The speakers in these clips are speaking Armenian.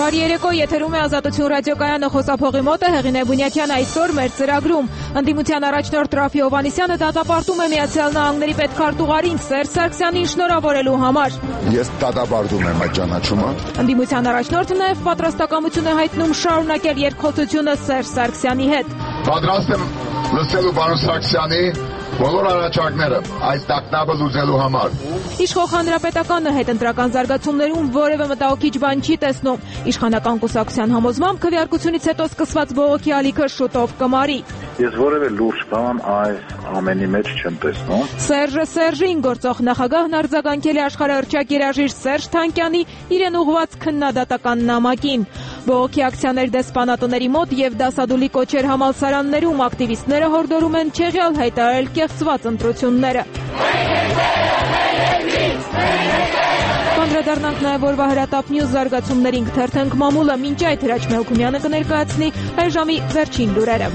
Բարի երեկո, եթերում է Ազատություն ռադիոկայանը, խոսափողի մոտ է Հեղինե Բունյակյան այսօր մեր ծրագրում։ Ընդդիմության առաջնորդ Ռաֆի Հովհաննիսյանը դատապարտում է Միացյալ Նահանգների պետքարտուղարին Սերժ Սարգսյանին շնորհավորելու համար։ Ես դատապարտում եմ այդ ճանաչումը։ Ընդդիմության առաջնորդը նաև պատրաստակամություն է հայտնում շարունակել երկխոսությունը Սերժ Սարգսյանի հետ։ Պատրաստ եմ լսելու պարոն Սարգսյանի բոլոր առաջարկները այս տագնապը լուծելու համար։ Իշխող Հանրապետականը հետընտրական զարգացումներում որևէ մտահոգիչ բան չի տեսնում։ Իշխանական կուսակցության համոզմամբ քվեարկությունից հետո սկսված բողոքի ալիքը շուտով կմարի։ Ես որևէ լուրջ բան այս ամենի մեջ չեմ տեսնում։ Սերժը Սերժին գործող նախագահն արձագանքել է աշխարհահռչակ երաժիշտ Սերժ Թանկյանի իրեն ուղղված քննադատական նամակին։ Բողոքի ակցիաներ դեսպանատների մոտ եւ դասադուլի կոչեր համալսարաններում ակտիվիստները հորդորում են չեղյալ հայտարարել կեղծված ընտրությունները։ Անդրադառնանք նաև օրվա հրատապ նյուզ զարգացումներին, կթերթենք մամուլը, մինչ այդ Հրաչ Մելքումյանը կներկայացնի այս ժամի վերջին լուրերը։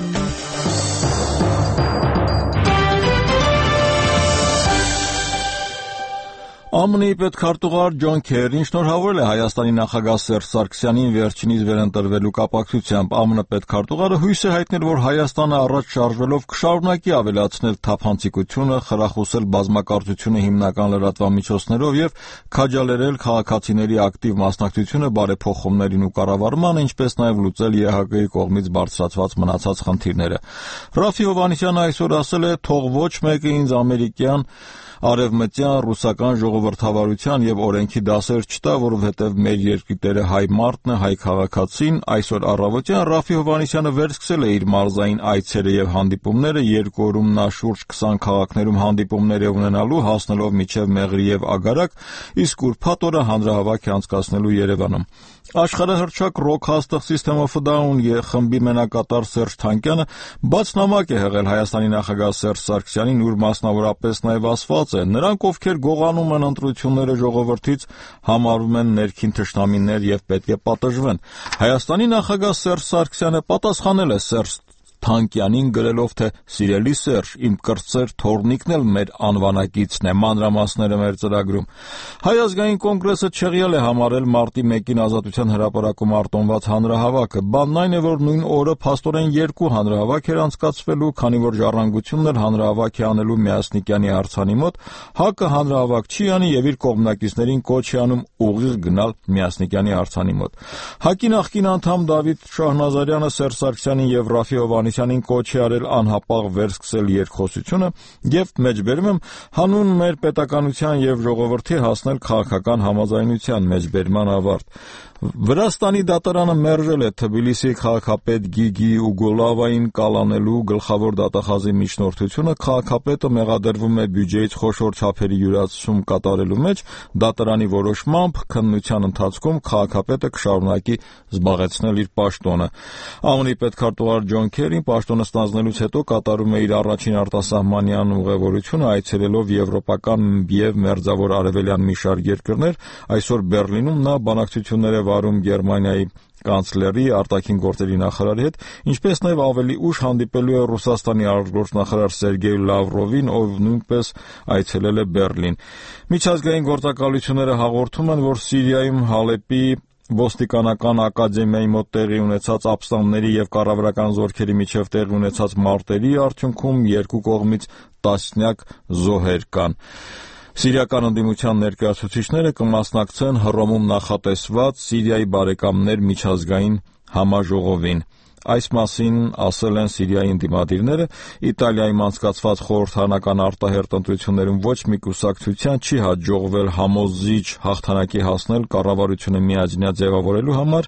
ԱՄՆ-ի պետքարտուղար Ջոն Քերին շնորհավորել է Հայաստանի նախագահ Սերժ Սարգսյանին վերջինիս վերընտրվելու կապակցությամբ։ ԱՄՆ պետքարտուղարը հույս է հայտնել, որ Հայաստանը առաջ շարժվելով կշարունակի ավելացնել թափանցիկությունը, խրախուսել բազմակարծությունը հիմնական լրատվամիջոցներով եւ քաջալերել քաղաքացիների ակտիվ մասնակցությունը բարեփոխումներին ու կառավարմանը, ինչպես նաեւ լուծել ԵՀԿ-ի կողմից բարձրացված մնացած խնդիրները։ Ռաֆի Հովհաննիսյանը այսօր ասել է. «Թող ոչ մեկը ինձ ամերիկյան արևմտյան ռուսական ժողովրդավարության եւ օրենքի դասեր չտա, որովհետեւ մեր երկրի տերը հայ մարդն է, հայ քաղաքացին»։ Այսօր առավոտյան Ռաֆի Հովհաննիսյանը վերսկսել է իր մարզային այցերը եւ հանդիպումները, երկու օրում նա շուրջ 20 քաղաքներում հանդիպումներ է ունենալու, հասնելով մինչեւ Մեղրի եւ Ագարակ, իսկ ուրբաթ օրը հանրահավաք է անցկացնելու Երևանում։ Աշխարհահռչակ Rock հաստղ System of a Down խմբի մենակատար Սերժ Թանկյանը բաց նամակ է հղել Հայաստանի նախագահ Սերժ Սարգսյանին, ուր մասնավորապես նաև ասված է. «Նրանք, ովքեր գողանում են ընտրությունները ժողովրդից, համարում են ներքին թշնամիներ եւ պետք է պատժվեն»։ Հայաստանի նախագահ Սերժ Սարգսյանը պատասխանել է Սերժ Թանկյանին գրելով, թե «Սիրելի Սերժ, իմ կրտսեր թոռնիկն էլ մեր անվանակիցն է», մանրամասները մեր ծրագրում։ Հայ ազգային կոնգրեսը չեղյալ է համարել մարտի 1-ին Ազատության հրապարակում արտոնված հանրահավաքը։ Բանն այն է, որ նույն օրը փաստորեն 2 հանրահավաք էր անցկացվելու, քանի որ Ժառանգությունն էլ հանրահավաք է անելու Միասնիկյանի արձանի մոտ, ՀԱԿ-ը հանրահավաք չի անի եւ իր կողմնակիցներին կոչ է անում ուղիղ գնալ Միասնիկյանի արձանի մոտ։ ՀԱԿ-ի նախկին անդամ Դավիթ Շահնազարյանը Սերժ Սարգսյանին եւ Ռաֆի Հովհաննիսյանին կոչ է արել անհապաղ վերսկսել երկխոսությունը եւ մեջբերում եմ հանուն մեր պետականության եւ ժողովրդի հասնել քաղաքական համաձայնության մեջբերման ավարտ։ Վրաստանի դատարանը մերժել է Թբիլիսի քաղաքապետ Գիգի Ուգոլավային կալանելու գլխավոր դատախազի միջնորդությունը։ Քաղաքապետը մեղադրվում է բյուջեից խոշոր չափերի յուրացում կատարելու մեջ։ Դատարանի որոշմամբ քննության ընթացքում քաղաքապետը կշարունակի զբաղեցնել իր պաշտոնը։ ԱՄՆ-ի պետքարտուղար Ջոն Քերին պաշտոնը ստանձնելուց հետո կատարում է իր առաջին արտասահմանյան ուղևորությունը, այցելելով եվրոպական եւ մերձավոր արևելյան մի շարք երկրներ։ Այսօր Բեռլինում նա բանակցություններ է վարում Գերմանիայի կանցլերի, արտաքին գործերի նախարարի հետ, ինչպես նաև ավելի ուշ հանդիպելու է Ռուսաստանի արտգործնախարար Սերգեյ Լավրովին, ով նույնպես այցելել է Բեռլին։ Միջազգային գործակալությունները հաղորդում են, որ Սիրիայում Հալեպի ոստիկանական ակադեմիայի մոտ տեղի ունեցած ապստամբների եւ կառավարական զորքերի միջև տեղի ունեցած մարտերի արդյունքում երկու կողմից տասնյակ զոհեր կան։ Սիրիական ընդդիմության ներկայացուցիչները կմասնակցեն Հռոմում նախատեսված Սիրիայի բարեկամներ միջազգային համաժողովին։ Այս մասին ասել են Սիրիայի ընդդիմադիրները։ Իտալիայում անցկացված խորհրդարանական արտահերթ ընտրություններում ոչ մի կուսակցության չի հաջողվել համոզիչ հաղթանակի հասնել կառավարությունը միաձնյա ձևավորելու համար։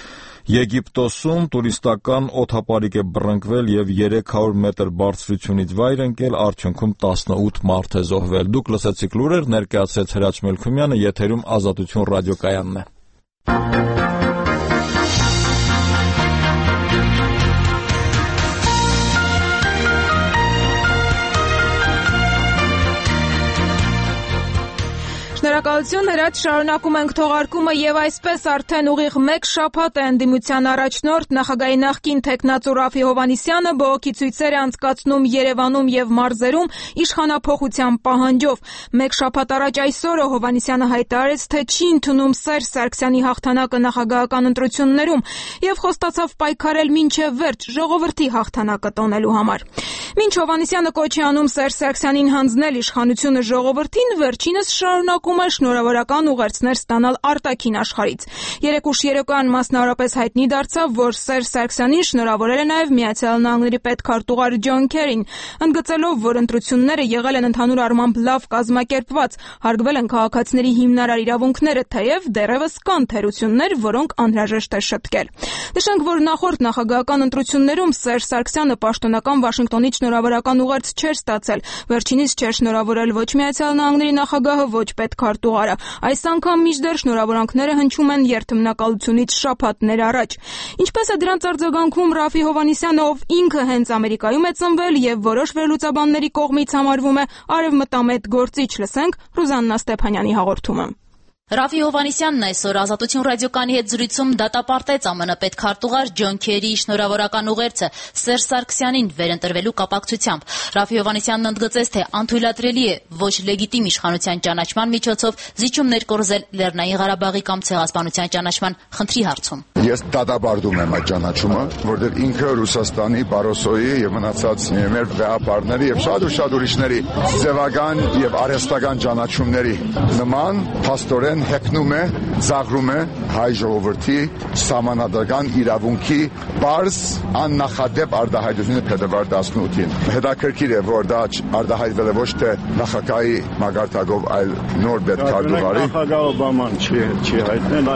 Եգիպտոսում տուրիստական օդապարիկ է բռնկվել եւ 300 մետր բարձրությունից վայր ընկել, արդյունքում 18 մարդ է զոհվել։ Դուք լսեցիք լուրեր, ներկայացրեց Հրաչ Մելքումյանը, եթերում Ազատություն ռադիոկայանն է։ Շնորհակալություն Հրաչ, շարունակում ենք թողարկումը եւ այսպես արդեն ուղիղ 1 շաբաթ է ընդդիմության առաջնորդ նախագահի նախկին թեկնածու Ռաֆի Հովհաննիսյանը բողոքի ցույցեր է անցկացնում Երևանում եւ մարզերում իշխանափոխության պահանջով։ 1 շաբաթ առաջ այսօրը Հովհաննիսյանը հայտարարեց, թե չի ընդունում Սերժ Սարգսյանի հաղթանակը նախագահական ընտրություններում եւ խոստացավ պայքարել մինչեւ վերջ ժողովրդի հաղթանակը տոնելու համար։ Մինչ Հովհաննիսյանը կոչ է անում Սերժ Սարգսյանին հանձնել իշխանությունը ժողովրդին, վերջինս շարունակում է շնորհավորական ուղերձներ ստանալ արտաքին աշխարհից։ Երեկ ուշ երեկոյան մասնավորապես հայտնի դարձավ, որ Սերժ Սարգսյանին շնորհավորել է նաև Միացյալ Նահանգների պետքարտուղար Ջոն Քերին, ընդգծելով, որ ընտրությունները եղել են ընդհանուր առմամբ լավ կազմակերպված, հարգվել են քաղաքացիների հիմնարար իրավունքները, թեև դեռևս կան թերություններ, որոնք անհրաժեշտ է շտկել։ Նշենք, որ նախորդ նախագահական ընտրություններում Սերժ Սարգսյանը պաշտոնական Վաշինգտոնից շնորհավորական ուղերձ չէր ստացել, վերջինիս չէր շնորհավորել ոչ Միացյալ Նահանգների նախագահը, ոչ պետքարտուղարը։ Այս անգամ մինչդեռ շնորհավորանքները հնչում են երթմնակալությունից շաբաթներ առաջ։ Ինչպես է դրանց արձագանքում Ռաֆի Հովհաննիսյանը, ով ինքը հենց Ամերիկայում է ծնվել եւ որոշ վերլուծաբանների կողմից համարվում է արևմտամետ գործիչ, լսենք Ռուզաննա Ստեփանյանի հաղորդումը։ Ռաֆի Հովհաննիսյանն այսօր Ազատություն ռադիոկայանի հետ զրույցում դատապարտեց ԱՄՆ պետքարտուղար Ջոն Քերիի շնորհավորական ուղերձը Սերժ Սարգսյանին վերընտրվելու կապակցությամբ։ Ռաֆի Հովհաննիսյանն ընդգծեց, թե անթույլատրելի է ոչ լեգիտիմ իշխանության ճանաչման միջոցով զիջումներ կորզել Լեռնային Ղարաբաղի կամ ցեղասպանության ճանաչման խնդրի հարցում։ Ես դատապարտում եմ այդ ճանաչումը, որտեղ ինքը Ռուսաստանի Բարոսոյի եւ մնացած մեր վեհապարների եւ շատ ուրիշների ձևական եւ արհեստական ճանաչումների նման փաստորեն հեքնում է, ծաղրում է հայ ժողովրդի սահմանադրական իրավունքի բարձ աննախադեպ արտահայտությունը փետրվար 18-ին։ Հետաքրքիր է, որ դա արտահայտվել է ոչ թե նախագահի մագարտակով, այլ նոր պետքարտուղարի։ Նախագահ Օբաման չի հայտնել,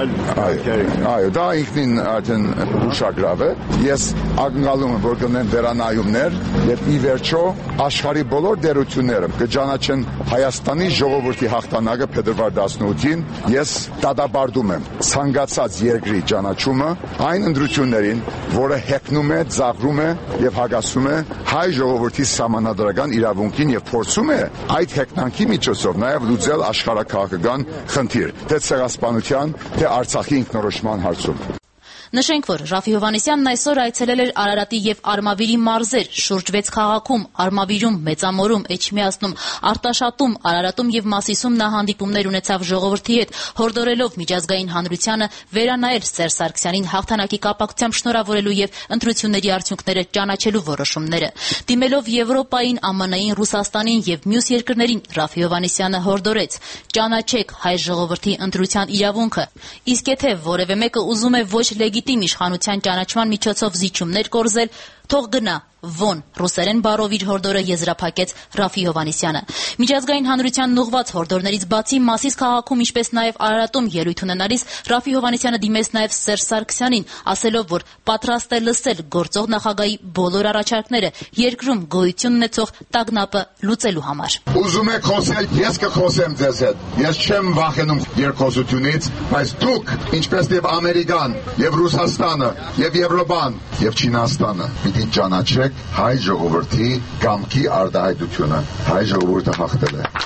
այլ դա ինքնին արդեն ուշագրավ է։ Ես ակնկալում եմ, որ կնեն վերանայումներ եւ ի վերջո աշխարհի բոլոր դերությունները կճանաչեն Հայաստանի ժողովրդի հաղթանակը փետրվար 18-ին։ Ես դատապարտում եմ ցանկացած երկրի ճանաչումը այն ընտրություններին, որը հեքնում է, ծաղրում է եւ հագասում է հայ ժողովրդի սահմանադրական իրավունքին եւ փորձում է այդ հեքնանքի միջոցով նաեւ լուծել աշխարհաքաղաքական խնդիր, թե ցեղասպանության, թե Արցախի ինքնորոշման հարցում։ Նշենք, որ Ռաֆի Հովհաննիսյանն այսօր այցելել էր Արարատի եւ Արմավիրի մարզեր, շուրջ 6 քաղաքում, Արմավիրում, Մեծամորում, Էջմիածնում, Արտաշատում, Արարատում եւ Մասիսում նա հանդիպումներ ունեցավ ժողովրդի հետ, հորդորելով միջազգային հանրությանը վերանայել Սերժ Սարգսյանին հաղթանակի կապակցությամբ շնորհավորելու եւ ընտրությունների արդյունքները ճանաչելու որոշումները։ Դիմելով Եվրոպային, ԱՄՆ-ին, Ռուսաստանին եւ մյուս երկրներին, Ռաֆի Հովհաննիսյանը հորդորեց. «Ճանաչեք հայ ժողովրդի ընտրության իրավունքը, իսկ եթե որևէ մեկը ուզում է ոչ լեգիտիմ իշխանության ճանաչման միջոցով զիջումներ կորզել, թող գնա, Վոն ռուսերեն բառով իր հորդորը եզրափակեց Ռաֆի Հովհաննիսյանը։ Միջազգային հանրությանն ուղղված հորդորներից բացի Մասիս քաղաքում, ինչպես նաև Արարատում ելույթ ունենալիս Ռաֆի Հովհաննիսյանը դիմեց նաև Սերժ Սարգսյանին, ասելով, որ պատրաստ է լսել գործող նախագահի բոլոր առաջարկները երկրում գոյություն ունեցող տագնապը լուծելու համար։ Ուզում եք խոսել, ես կխոսեմ ձեզ հետ։ Ես չեմ վախենում երկխոսությունից, բայց դուք, ինչպես եւ Ամերիկան, եւ Ռուսաստանը, եւ Եվրոպան, եւ Չինաստանը, պիտի ճանաչեք հայ ժողովրդի կամքի արտահայտությունը։ Հայ ժողովուրդը հաղթել է։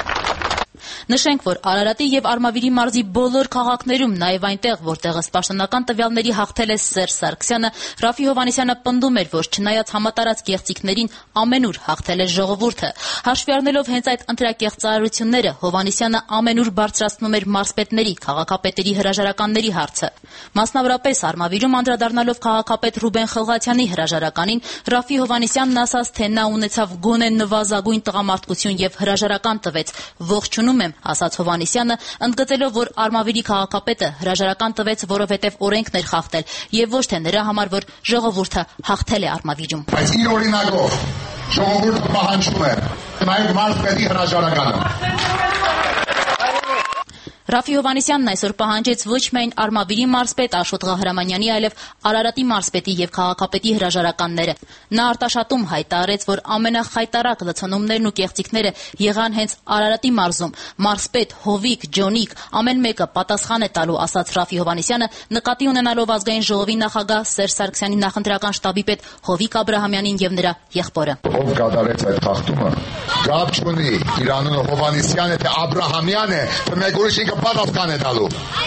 Նշենք, որ Արարատի եւ Արմավիրի մարզի բոլոր քաղաքներում, նաև այնտեղ, որտեղ պաշտոնական տվյալների հաղթել է Սերժ Սարգսյանը, Ռաֆի Հովհաննիսյանը պնդում էր, որ չնայած համատարած կեղծիքներին ամենուր հաղթել է ժողովուրդը։ Հաշվի առնելով հենց այդ ընտրակեղծարարությունները, Հովհաննիսյանը ամենուր բարձրացնում էր մարզպետների, քաղաքապետերի հրաժարականների հարցը։ Մասնավորապես Արմավիրում անդրադառնալով քաղաքապետ Ռուբեն Խլղաթյանի հրաժարականին, Ռաֆի Հովհաննիսյանն ասաց, թե նա ունեցավ գոնե նվազագույն տղամարդկություն եւ հրաժարական տվեց։ Ողջունում եմ, ասաց Հովհաննիսյանը, ընդգծելով, որ Արմավիրի քաղաքապետը հրաժարական տվեց, որովհետև օրենքն էր խախտել, եւ ոչ թե նրա համար, որ ժողովուրդը հաղթել է Արմավիրում։ Բայց իր օրինակով ժողովուրդը պահանջում է նաև մարզպետի հրաժարականը։ Ռաֆի Հովհաննիսյանն այսօր պահանջեց ոչ միայն Արմավիրի մարզպետ Աշոտ Ղահրամանյանի, այլև Արարատի մարզպետի եւ քաղաքապետի հրաժարականները։ Նա արտաշատում հայտարարեց, որ ամենախայտարակ լցոնումներն ու կեղծիքները եղան հենց Արարատի մարզում։ Մարզպետ, Հովիկ, Ջոնիկ ամեն մեկը պատասխան է տալու, ասաց Ռաֆի Հովհաննիսյանը, նկատի ունենալով ազգային ժողովի նախագահ Սերժ Սարգսյանի նախընտրական շտաբի պետ Հովիկ Աբրահամյանին եւ նրա եղբորը։ Ով կատարեց այդ խախտումը, գապ չունի իր անունը Հովհաննիսյան է, թե Աբրահամյան է, թե մեկ ուրիշ ինքը պատասխան է տալու։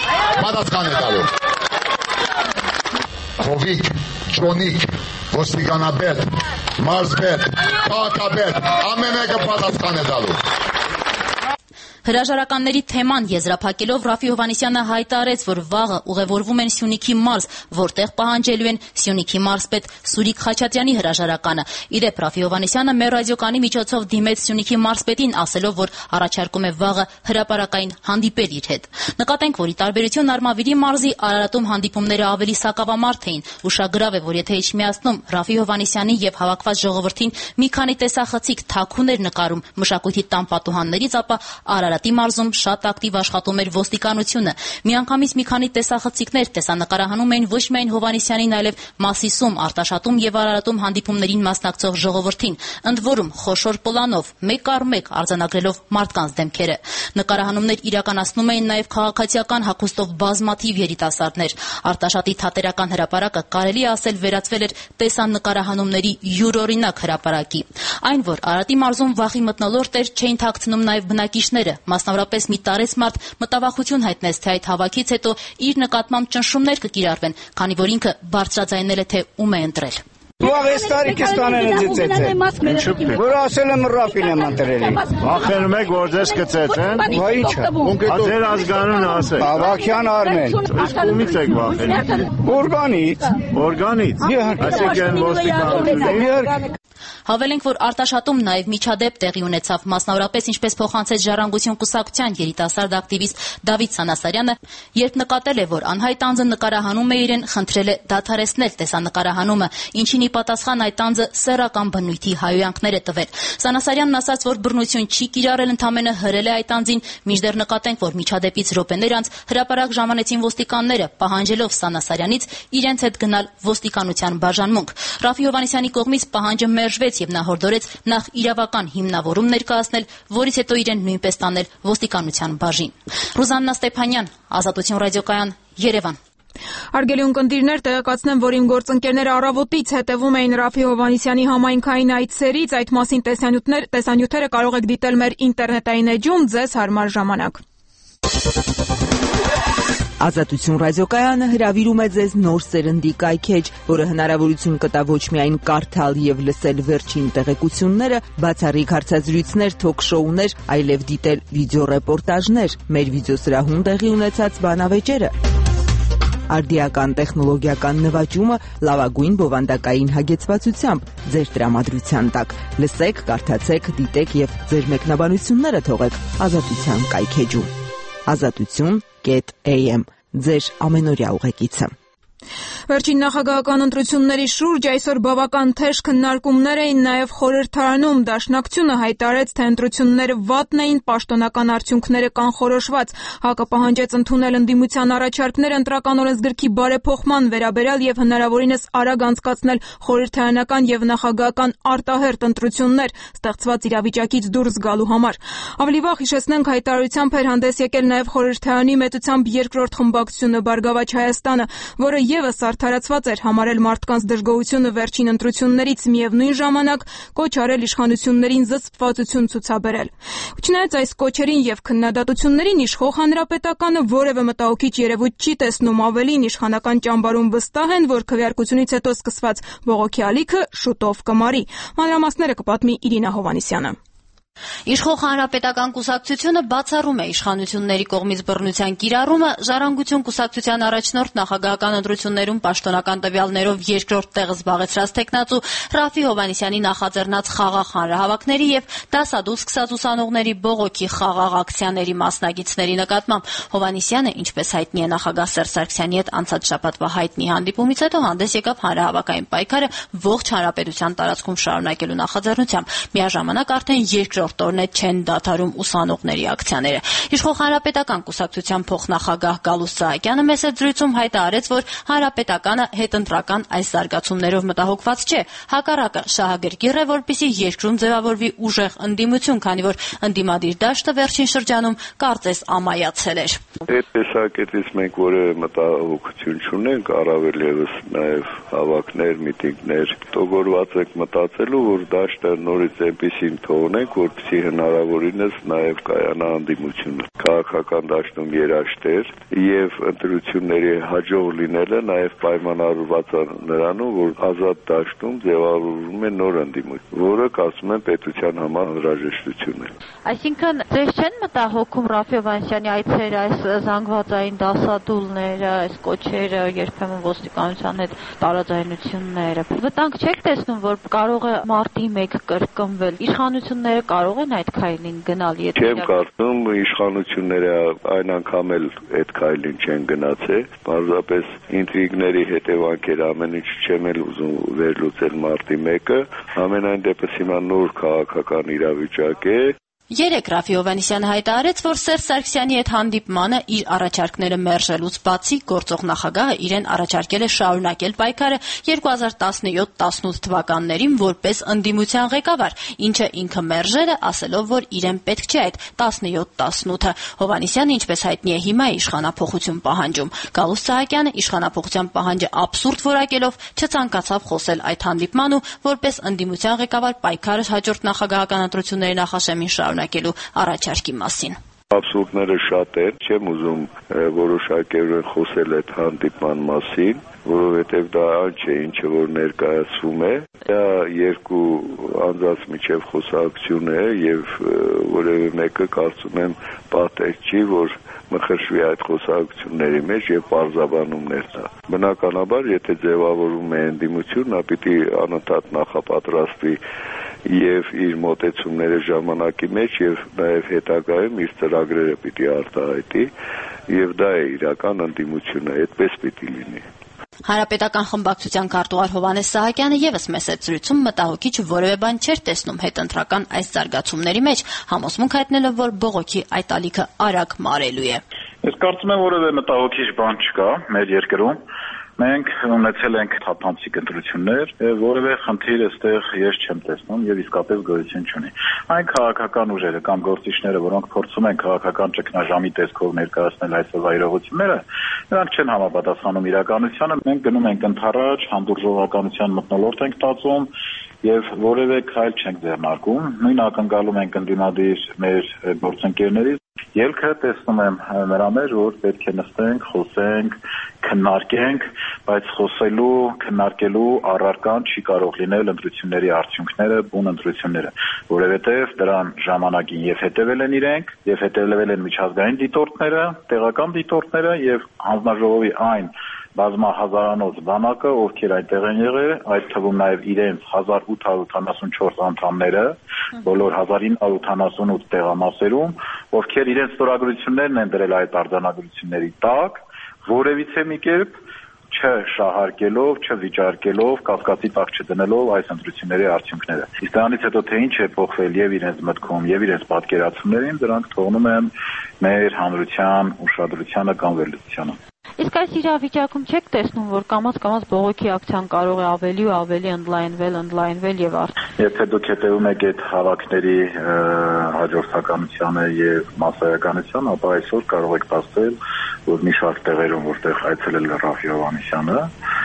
Հովիկ, Ջոնիկ, ոստիկանապետ, մարզպետ, քաղաքապետ, ամեն մեկը պատասխան է տալու։ Հրաժարականների թեման եզրափակելով Ռաֆի Հովհաննիսյանը հայտարարեց, որ վաղը ուղևորվում են Սյունիքի մարզ, որտեղ պահանջելու են Սյունիքի մարզպետ Սուրիկ Խաչատրյանի հրաժարականը։ Իդեպ Ռաֆի Հովհաննիսյանը մեր ռադիոկանի միջոցով դիմեց Սյունիքի մարզպետին, ասելով, որ առաջարկում է վաղը հրապարակային հանդիպել իր հետ։ Նկատենք, որ ի տարբերություն Արմավիրի մարզի Արարատում հանդիպումները ավելի սակավամարդ էին։ Ուշագրավ է, որ եթե իջմիացնում Ռաֆի Հովհաննիսյանի եւ հավաքված ժողովրդին մի քանի տեսախցիկ թաքուն էր նկարում մշակույթի տան պատուհաններից, ապա Արարատի մարզում շատ ակտիվ աշխատում էր ոստիկանությունը։ Միանգամից մի քանի տեսախցիկներ տեսանկարահանում էին ոչ միայն Հովհաննիսյանին, այլև Մասիսում, Արտաշատում եւ Արարատում հանդիպումներին մասնակցող ժողովրդին, ընդ որում խոշոր պլանով, մեկ առ մեկ արձանագրելով մարդկանց դեմքերը։ Նկարահանումներ իրականացնում էին նաեւ քաղաքացիական հագուստով բազմաթիվ երիտասարդներ։ Արտաշատի թատերական հրապարակը կարելի է ասել վերածվել էր տեսանկարահանումների յուրօրինակ հրապարակի։ Այն, որ Արարատի մարզում վախի մթնոլորտ էր, չէին թաքցնում նաեւ բնակիչները։ Մասնավորապես մի տարեցմարդ մտավախություն հայտնեց, թե այդ հավաքից հետո իր նկատմամբ ճնշումներ կկիրառվեն, քանի որ ինքը բարձրաձայնել է, թե ում է ընտրել։ Ո՞վ է տարիքստաները ծեծեցել։ Որ ասել եմ Ռաֆին եմ ընտրել։ Վախենում եք, որ ձեզ կծեծեն։ Բա ի՞նչ։ Ձեր ազգանունը ասեք։ Ավակյան Արմեն։ Ումից եք վախենում։ Օրգանից։ Օրգանից։ Այսինքն ոստիկանությունից։ Հավելենք, որ Արտաշատում նաև միջադեպ տեղի ունեցավ, մասնավորապես ինչպես փոխանցեց Ժառանգություն կուսակցության երիտասարդ ակտիվիստ Դավիթ Սանասարյանը, երբ նկատել է, որ անհայտ անձը նկարահանում է իրեն, խնդրել է դադարեցնել տեսանկարահանումը, ինչին ի պատասխան այդ անձը սեռական բնույթի հայհոյանքներ է տվել։ Սանասարյանն ասաց, որ բռնություն չի կիրառել, ընդամենը հրել է այդ անձին, մինչդեռ նկատենք, որ միջադեպից րոպեներ անց հրապարակ ժամանեցին ոստիկանները, պահանջելով Սանասարյանից իրենց հետ գնալ ոստիկանության բաժանմունք։ Ռաֆի Հովհաննիսյանի կողմից պահանջը մերժվեց եւ նա հորդորեց նախ իրավական հիմնավորում ներկայացնել, որից հետո իրեն նույնպես տանել ոստիկանության բաժին։ Ռուզաննա Ստեփանյան, Ազատություն ռադիոկայան, Երևան։ Հարգելի ունկնդիրներ, տեղեկացնեմ, որ իմ գործընկերները առավոտից հետևում էին Ռաֆի Հովհաննիսյանի համայնքային այցերից, այդ մասին տեսանյութերը կարող եք դիտել մեր ինտերնետային էջում ձեզ հարմար ժամանակ։ Ազատություն ռադիոկայանը հրավիրում է ձեզ նոր սերնդի կայքեջ, որը հնարավորություն կտա ոչ միայն կարդալ եւ լսել վերջին տեղեկությունները, բացառիկ հարցազրույցներ, թոք-շոուներ, այլև դիտել վիդեոռեպորտաժներ, մեր վիդեոսրահում տեղի ունեցած բանավեճերը, արդիական տեխնոլոգիական նվաճումը լավագույն բովանդակային հագեցվածությամբ ձեր տրամադրության տակ։ Լսեք, կարդացեք, դիտեք եւ ձեր մեկնաբանությունները թողեք Ազատության կայքեջում։ Azatutun.am ձեր ամենօրյա ուղեկիցը։ Վերջին նախագահական ընտրությունների շուրջ այսօր բավական թեժ քննարկումներ էին նաև խորհրդարանում։ Դաշնակցությունը հայտարարեց, թե ընտրությունները վատն էին, պաշտոնական արդյունքները կանխորոշված։ ՀԱԿ-ը պահանջեց ընդունել ընդդիմության առաջարկները ընտրական օրենսգրքի բարեփոխման վերաբերյալ եւ հնարավորինս արագ անցկացնել խորհրդարանական եւ նախագահական արտահերթ ընտրություններ ստեղծված իրավիճակից դուրս գալու համար։ Ավելի վաղ հիշեցնենք, հայտարարությամբ էր հանդես եկել նաև խորհրդարանի մեծությամբ երկրորդ խմբակցությունը Բարգավաճ Հայաստանը, որը եւս արդարացված էր համարել մարդկանց դժգոհությունը վերջին ընտրություններից, միևնույն ժամանակ կոչ արել իշխանություններին զսպվածություն ցուցաբերել։ Չնայած այս կոչերին եւ քննադատություններին իշխող հանրապետականը որևէ մտահոգիչ երևույթ չի տեսնում, ավելին իշխանական ճամբարում վստահ են, որ քվեարկությունից հետո սկսված բողոքի ալիքը շուտով կմարի։ Մանրամասները կպատմի Իրինա Հովհաննիսյանը։ Իշխող հանրապետական կուսակցությունը բացառում է իշխանությունների կողմից բռնության կիրառումը, Ժառանգություն կուսակցության առաջնորդ նախագահական ընտրություններում պաշտոնական տվյալներով երկրորդ տեղը զբաղեցրած տեխնացու Ռաֆի Հովհաննիսյանի նախաձեռնած խաղաղ հանրահավաքների եւ դասադուլ սկսած ուսանողների բողոքի խաղաղ ակցիաների մասնակիցների նկատմամբ։ Հովհաննիսյանը, ինչպես հայտնի է նախագահ Սերժ Սարգսյանի հետ անցած շաբաթվա հայտնի հանդիպումից հետո հանդես եկավ հանրահավաքային պայքարը ողջ հանրապետության տարածքում շարունակելու նախաձեռնությամբ։ Միաժամանակ արդեն երկրորդ 5-րդ օրն է չեն դադարում ուսանողների ակցիաները։ Իշխող Հանրապետական կուսակցության փոխնախագահ Գալուստ Սահակյանը մեծ զրույցում հայտարարեց, որ Հանրապետականը հետընտրական այս զարգացումներով մտահոգված չէ։ Հակառակը շահագրգիռ է, որպեսզի երկրում ձևավորվի ուժեղ ընդդիմություն, քանի որ ընդդիմադիր դաշտը վերջին շրջանում կարծես ամայացել էր։ Այդ տեսակետից մենք որևէ մտահոգություն չունենք, առավել ևս նաև հավաքներ, միտինգներ տողորված եք մտածելու, որ դաշտը նորից այնպեսին թողնենք, որպեսզի հնարավորինս նաև կայանա ընդդիմությունը։ Քաղաքական դաշտում երաշտեր եւ ընտրությունների հաջող լինելը նաև պայմանավորված է նրանով, որ ազատ դաշտում ձևավորվում է նոր ընդդիմություն, որը կարծում եմ պետության համար անհրաժեշտություն է։ Այսինքն ձեզ չեն մտահոգում Ռաֆի Հովհաննիսյանի այցեր, այս զանգվածային դասադուլները, այս կոչերը, երբեմն ոստիկանության հետ տարաձայնությունները։ Վտանգ չեք տեսնում, որ կարող է մարտի 1 կրկնվել։ Իշխանությունները կարող են այդ քայլին գնալ, եթե Չեմ կարծում, իշխանությունները այն անգամ էլ այդ քայլին չեն գնացել, պարզապես ինտրիգների հետևանքեր ամեն ինչ չեմ էլ ուզում վերլուծել մարտի 1-ը, ամենայն դեպս հիմա նոր քաղաքական իրավիճակ է։ Երեկ Ռաֆի Հովհաննիսյանը հայտարարեց, որ Սերժ Սարգսյանի հետ հանդիպմանը իր առաջարկները մերժելուց բացի գործող նախագահը իրեն առաջարկել է շարունակել պայքարը 2017-18 թվականներին որպես ընդդիմության ղեկավար, ինչը ինքը մերժել է, ասելով, որ իրեն պետք չէ այդ 17-18-ը։ Հովհաննիսյանը, ինչպես հայտնի է, հիմա է իշխանափոխություն պահանջում։ Գալուստ Սահակյանը իշխանափոխության պահանջը աբսուրդ որակելով չցանկացավ խոսել այդ հանդիպման ու որպես ընդդիմության ղեկավար պայքարը հաջորդ նախագահական ընտրությունների նախաշեմին շարունակելու առաջարկի մասին։ Աբսուրդները շատ են, չեմ ուզում որոշակիորեն խոսել այդ հանդիպման մասին, որովհետև դա այն չէ, ինչը որ ներկայացվում է, դա երկու անձանց միջև խոսակցություն է եւ որևէ մեկը կարծում եմ պատեհ չի, որ մխրշվի այդ խոսակցությունների մեջ եւ պարզաբանումներ տա։ Բնականաբար, եթե ձևավորվում է ընդդիմություն, նա պիտի անընդհատ նախապատրաստվի եւ իր մոտեցումները ժամանակի մեջ եւ նաեւ հետագայում իր ծրագրերը պիտի արտահայտի եւ դա է իրական ընդդիմությունը, այդպես պիտի լինի։ Հանրապետական խմբակցության քարտուղար Հովհաննես Սահակյանը եւս մեծ զրույցում մտահոգիչ որևէ բան չէր տեսնում հետընտրական այս զարգացումների մեջ, համոզմունք հայտնելով, որ բողոքի այդ ալիքը արագ մարելու է։ Ես կարծում եմ, որևէ մտահոգիչ բան չկա մեր երկրում։ Մենք ունեցել ենք թափանցիկ ընտրություններ, որևէ խնդիր այստեղ ես չեմ տեսնում եւ իսկապես գոյություն չունի։ Այն քաղաքական ուժերը կամ գործիչները, որոնք փորձում են քաղաքական ճգնաժամի տեսքով ներկայացնել այսօրվա իրողությունները, նրանք չեն համապատասխանում իրականությանը։ Մենք գնում ենք ընդառաջ, հանդուրժողականության մթնոլորտ ենք տածում եւ որևէ քայլ չենք ձեռնարկում։ Նույն ակնկալում ենք ընդդիմադիր մեր գործընկերներից։ Ելքը տեսնում եմ նրա մեջ, որ պետք է նստենք, խոսենք, քննարկենք, բայց խոսելու, քննարկելու առարկան չի կարող լինել ընտրությունների արդյունքները, բուն ընտրությունները, որովհետև դրան ժամանակին եւ հետեւել են իրենք, եւ հետեւել են միջազգային դիտորդները, տեղական դիտորդները եւ հանձնաժողովի այն բազմահազարանոց բանակը, ովքեր այդտեղ են եղել, այդ թվում նաև իրենց 1884 անդամները, բոլոր 1988 տեղամասերում, ովքեր իրենց ստորագրություններն են դրել այդ արձանագրությունների տակ, որևիցե մի կերպ չշահարկելով, չվիճարկելով, կասկածի տակ չդնելով այս ընտրությունների արդյունքները։ Իսկ դրանից հետո թե ինչ է փոխվել եւ իրենց մտքում, եւ իրենց պատկերացումներին, դրանք թողնում են մեր հանրության ուշադրությանը կամ վերլուծությանը։ Իսկ այս իրավիճակում չեք տեսնում, որ կամաց բողոքի ակցիան կարող է ավելի ու ավելի ընդլայնվել եւ Եթե դուք հետևում եք այդ հավաքների հաջորդականությանը եւ մասսայականությանը, ապա այսօր կարող եք տեսնել, որ մի շարք տեղերում, որտեղ այցելել է Ռաֆի Հովհաննիսյանը,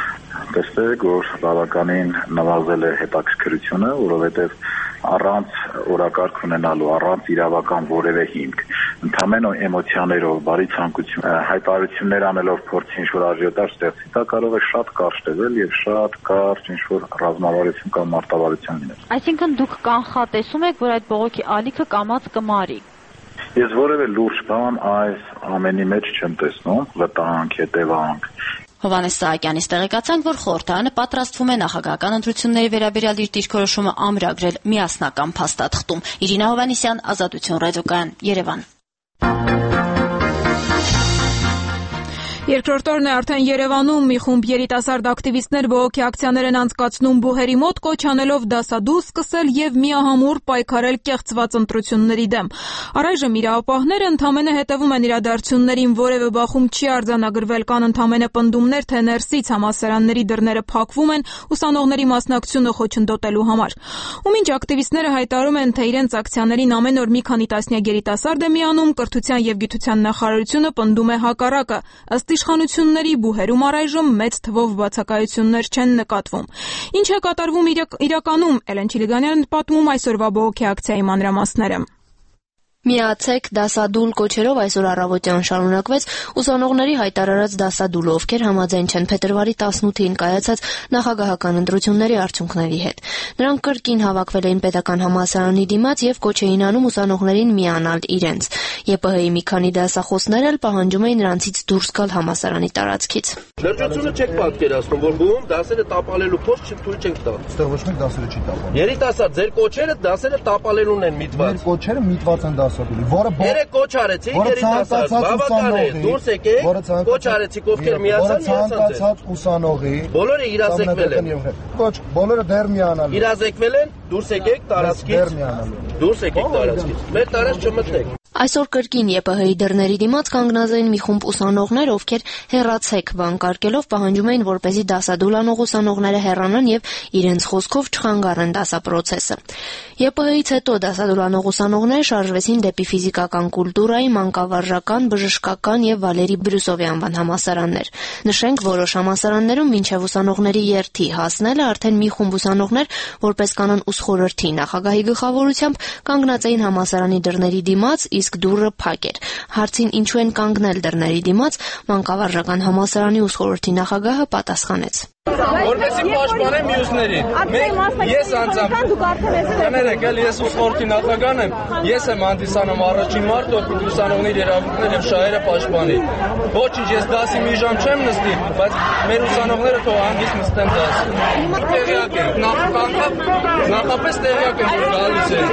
տեսեք, որ բավականին նվազել է հետաքրքրությունը, որովհետեւ առանց օրակարգ ունենալու, առանց իրավական որևէ հիմք, ընդհանրապես էմոցիաներով, բարի ցանկություն, հայտարարություններ անելով փորձի ինչ-որ արժետար ստեղծի, դա կարող է շատ կարճ տևել եւ շատ կարճ ինչ-որ ռազմավարություն կամ մարտավարություն լինել։ Այսինքն դուք կանխատեսում եք, որ այդ բողոքի ալիքը կամաց կմարի։ Ես որևէ լուրջ բան այս ամենի մեջ չեմ տեսնում, վտանգ, հետևանք։ Հովհաննես Սահակյանից տեղեկացանք, որ խորհրդարանը պատրաստվում է նախագահական ընտրությունների վերաբերյալ իր դիրքորոշումը ամրագրել միասնական փաստաթղթում։ Իրինա Հովհաննիսյան, Ազատություն ռադիոկայան, Երևան։ Երկրորդ օրն է արդեն Երևանում մի խումբ երիտասարդ ակտիվիստներ բողոքի ակցիաներ են անցկացնում բուհերի մոտ, կոչ անելով դասադուլ սկսել եւ միահամուռ պայքարել կեղծված ընտրությունների դեմ։ Առայժմ իրավապահները ընդամենը հետևում են իրադարձություններին, որևէ բախում չի արձանագրվել, կան ընդամենը պնդումներ, թե ներսից համալսարանների դռները փակվում են ուսանողների մասնակցությունը խոչընդոտելու համար։ Ու մինչ ակտիվիստները հայտարարում են, թե իրենց ակցիաներին ամեն օր մի քանի տասնյակ երիտասարդ է միանում, կրթության եւ գիտության նախարարությունը պնդում է հակառակը։ Ըստ իշխանությունների բուհերում առայժմ մեծ թվով բացակայություններ չեն նկատվում։ Ինչ է կատարվում իրականում, Էլեն Չիլիգանյանն պատմում այսօրվա բողոքի ակցիայի մանրամասները։ Միացեք դասադուլ կոչերով այսօր առավոտյան շարունակվեց ուսանողների հայտարարած դասադուլը, ովքեր համաձայն չեն փետրվարի 18-ին կայացած նախագահական ընտրությունների արդյունքների հետ։ Նրանք կրկին հավաքվել էին պետական համալսարանի դիմաց եւ կոչ էին անում ուսանողներին միանալ իրենց։ ԵՊՀ-ի մի քանի դասախոսներ էլ պահանջում էին նրանցից դուրս գալ համալսարանի տարածքից։ Լրջությունը չեք պատկերացնում, որ բուհում դասերը տապալելու փորձ թույլ չենք տա։ Այստեղ ոչ մեկ դասերը չի տապալում։ Երիտասարդ, ձեր կոչերը դասերը տապալելուն են միտված։ Մեր կոչերը միտված են դասադուլի, որը երեք կոչ արեցի, երիտասարդ, բավական է, դուրս եկեք, կոչ արեցիք, ովքեր միացան, ցանկացած ուսանողի, բոլորը իրազեկվել են։ Ոչ, բոլորը դեռ միանալու։ Իրազեկվել են, դուրս եկեք տարածքից։ Դուրս եկեք տարածքից։ Մեր տարած չմտնեք։ Այսօր կրկին ԵՊՀ-ի դռների դիմաց կանգնած էին մի խումբ ուսանողներ, ովքեր հեռացեք վանկարկելով պահանջում էին, որպեսզի դասադուլ անող ուսանողները հեռանան եւ իրենց խոսքով չխանգարեն դասապրոցեսը։ ԵՊՀ-ից հետո դասադուլ անող ուսանողները շարժվեցին դեպի ֆիզիկական կուլտուրայի, մանկավարժական, բժշկական եւ Վալերի Բրյուսովի անվան համալսարաններ։ Նշենք, որոշ համալսարաններում մինչեւ ուսանողների երթի հասնելը արդեն մի խումբ ուսանողներ, որպես կանոն ուսխորհրդի նախագահի գլխավորությամբ կանգնած էին համալսարանի դռների դիմաց, իսկ դուռը փակ էր։ Հարցին ինչու են կանգնել դռների դիմաց, մանկավարժական համալսարանի ուսխորհրդի նախագահը պատասխանեց. Որպեսզի պաշտպանեմ մյուսներին։ Ես անձամբ կներեք, ես ուսխորհրդի նախագահն եմ, ես եմ հանդիսանում առաջին մարտ, ով ուսանողների իրավունքներ եւ շահերը պաշտպանի։ Ոչինչ, ես դասի մի ժամ չեմ նստի, բայց մեր ուսանողները թող հանգիստ նստեն դասում։ Տեղյակ են, նախապես տեղյակ են, որ գալիս են։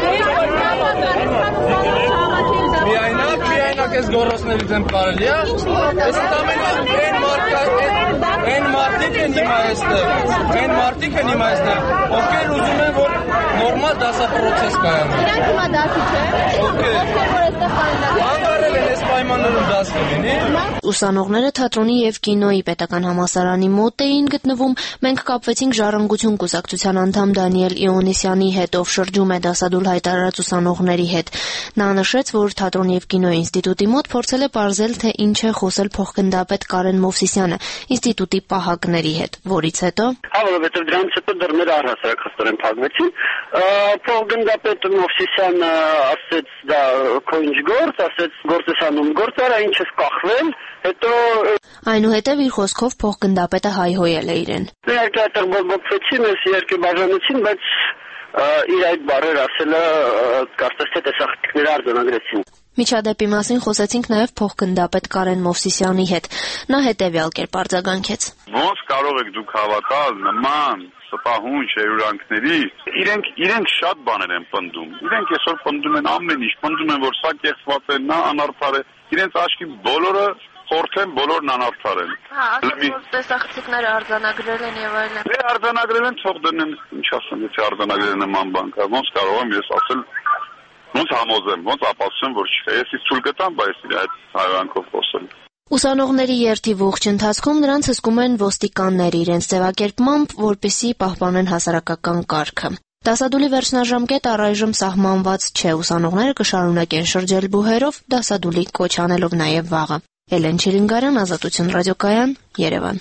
Միայնակ ես գոռոցներից եմ կարելի, ես ամենը այն մարդիկ են հիմա այստեղ, ովքեր ուզում են, որ նորմալ դասապրոցես կայանի։ Իրանք հիմա դասի Անգարել են այս պայմաններում դաս կլինի։ Ուսանողները թատրոնի եւ կինոյի պետական համալսարանի մոտ էին գտնվում, մենք կապվեցինք Ժառանգություն կուսակցության անդամ Դանիել Իոնիսյանի հետ, ով շրջում է դասադուլ հայտարարած ուսանողների հետ։ Նա նշեց, որ թատրոնի եւ կինոյի ինստիտուտի մոտ փորձել է պարզել, թե ինչ է խոսել փոխգնդապետ Կարեն Մովսիսյանը ինստիտուտի պահակների հետ, որից հետո որովհետեւ դրանից հետո դռները առհասարակ հստորեն փակվեցին, փոխգնդապետ Մովսիսյանը ասեց դա քո ինչ գործ, ասեց գործեսանում գործ արա, ինչ ես կախվել, հետո այնուհետև իր խոսքով փոխգնդապետը հայհոյել է իրեն։ Իհարկե այդտեղ բողոքվեցին, ես իհարկե բաժանեցին, բայց իր այդ բառերը ասելը կարծես թե տեսախցիկները արձանագրեցին։ Միջադեպի մասին խոսեցինք նաև փոխգնդապետ Կարեն Մովսիսյանի հետ։ Նա հետևյալ կերպ արձագանքեց. Ոնց կարող եք դուք հավատալ նման սպահուն շեյուրանքների, իրենք շատ բաներ են պնդում։ Իրենք այսօր պնդում են ամեն ինչ, պնդում են, որ սա կեղծված է, նա անարդար է։ Իրենց աչքի բոլորը խորթեն, բոլորն անարդար են։ Տեսախցիկները արձանագրել են եւ այլն։ Դե արձանագրել են, թող դնեն, ինչ ասեմ, եթե արձանագրել են նման բան, ոնց կարող եմ ես ասել, ոնց համոզեմ, ոնց ապացուցեմ, որ չկա։ Ես ցույց կտամ, բայց իր այդ հայրանքով խոսել։ Ուսանողների երթի ողջ ընթացքում նրանց հսկում են ոստիկանները իրենց ձևակերպմամբ, որպեսզի պահպանեն հասարակական կարգը։ Դասադուլի վերջնաժամկետ առայժմ սահմանված չէ, ուսանողները կշարունակեն շրջել բուհերով, դասադուլի կոչ անելով նաև վաղը։ Էլեն Չիլիգանյան, Ազատություն ռադիոկայան, Երևան։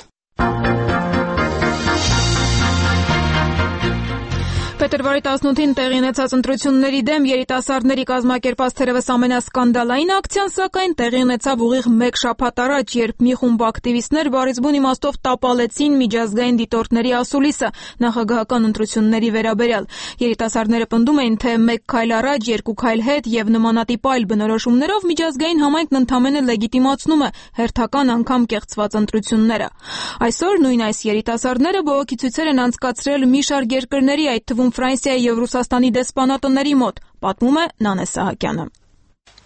Փետրվարի 18-ին տեղի ունեցած ընտրությունների դեմ երիտասարդների կազմակերպած թերևս ամենասկանդալային ակցիան, սակայն տեղի ունեցավ ուղիղ մեկ շաբաթ առաջ, երբ մի խումբ ակտիվիստներ բառիզբուն իմաստով տապալեցին միջազգային դիտորդների ասուլիսը նախագահական ընտրությունների վերաբերյալ։ Երիտասարդները պնդում էին, թե մեկ քայլ առաջ, երկու քայլ հետ եւ նմանատիպ այլ բնորոշումներով միջազգային համայնքն ընդամենը լեգիտիմացնում է հերթական անգամ կեղծված ընտրությունները։ Այսօր նույն այս երիտասարդները բողոքի ցույցեր են անցկացրել մի շարք երկրների, այդ թվում Ֆրանսիայի եւ Ռուսաստանի դեսպանատների մոտ, պատմում է Նանե Սահակյանը։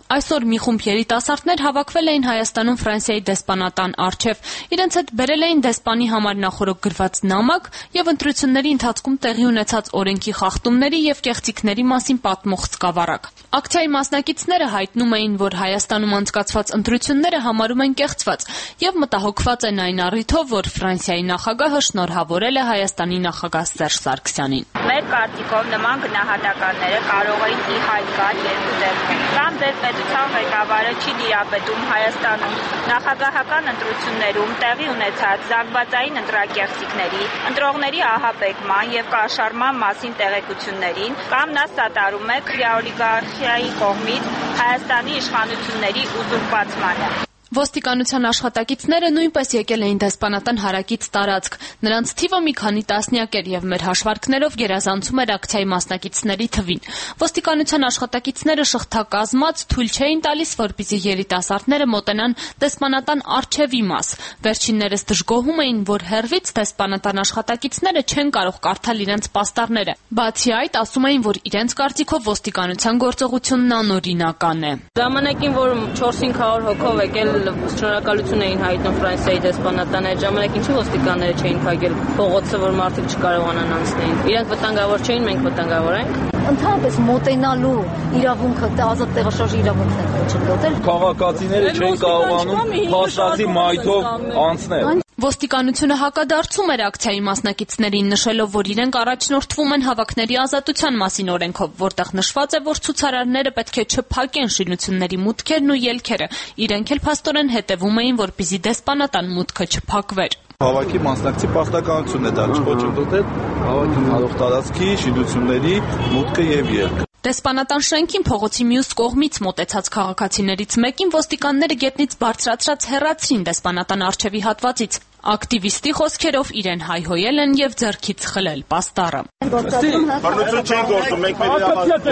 Այսօր մի խումբ երիտասարդներ հավաքվել էին Հայաստանում Ֆրանսիայի դեսպանատան առջև։ Իրենց հետ բերել էին դեսպանի համար նախօրոք գրված նամակ եւ ընտրությունների ընթացքում տեղի ունեցած օրենքի խախտումների եւ կեղծիքների մասին պատմող սկավառակ։ Ակցիայի մասնակիցները հայտնում էին, որ Հայաստանում անցկացված ընտրությունները համարում են կեղծված եւ մտահոգված են այն առիթով, որ Ֆրանսիայի նախագահը շնորհավորել է Հայաստանի նախագահ Սերժ Սարգսյանին։ Մեր կարծիքով նման գնահատականները կարող են ի հայտ գալ երկու դեպքում։ Կամ ձեր պետության ղեկավարը չի դիապետում Հայաստանում նախագահական ընտրություններում տեղի ունեցած զանգվածային ընտրակեղծիքների, ընտրողների ահաբեկման եւ կաշառման մասին տեղեկություններին, կամ նա սատարում է քրեոլիգարխիայի կողմից Հայաստանի իշխանությունների ուզուրպացմանը։ Ոստիկանության աշխատակիցները նույնպես եկել էին դեսպանատան հարակից տարածք։ Նրանց թիվը մի քանի տասնյակ էր եւ մեր հաշվարկներով գերազանցում էր ակցիայի մասնակիցների թվին։ Ոստիկանության աշխատակիցները շղթակազմած թույլ չէին տալիս, որպեսզի երիտասարդները մոտենան դեսպանատան առջևի մաս։ Վերջիններս դժգոհում էին, որ հեռվից դեսպանատան աշխատակիցները չեն կարող կարդալ իրենց պաստառները։ Բացի այդ, ասում էին, որ իրենց կարծիքով ոստիկանության գործողությունն անօրինական է։ Ժամանակին, որ 4-500 հոգով եկել շնորհակալություն էին հայտնում Ֆրանսիայի դեսպանատան, այդ ժամանակ ինչի ոստիկանները չէին փակել փողոցը, որ մարդիկ չկարողանան անցնել։ Իրենք վտանգավոր չէին, մենք վտանգավոր ենք։ Ընդհանրապես մոտենալու իրավունքը, ազատ տեղաշարժի իրավունքն է չգոտել։ Քաղաքացիները չեն կարողանում փաստացի մայթով անցնել։ Ոստիկանությունը հակադարձում էր ակցիայի մասնակիցներին, նշելով, որ իրենք առաջնորդվում են հավաքների ազատության մասին օրենքով, որտեղ նշված է, որ ցուցարարները պետք է չփակեն շինությունների մուտքերն ու ելքերը։ Իրենք էլ փաստորեն հետևում էին, որպեսզի դեսպանատան մուտքը չփակվեր։ Հավաքի մասնակցի պարտականությունն է դա չխոչընդոտել հավաքի հարող տարածքի շինությունների մուտքը եւ ելքը։ Դեսպանատան շենքին փողոցի մյուս կողմից մոտեցած քաղաքացիներից մեկին ոստիկանները գետնից բարձրացրած հեռացրին դեսպանատան առջևի հատվածից։ Ակտիվիստի խոսքերով իրեն հայհոյել են եւ ձեռքից խլել պաստառը։ Բռնություն չեն գործում, մենք մեր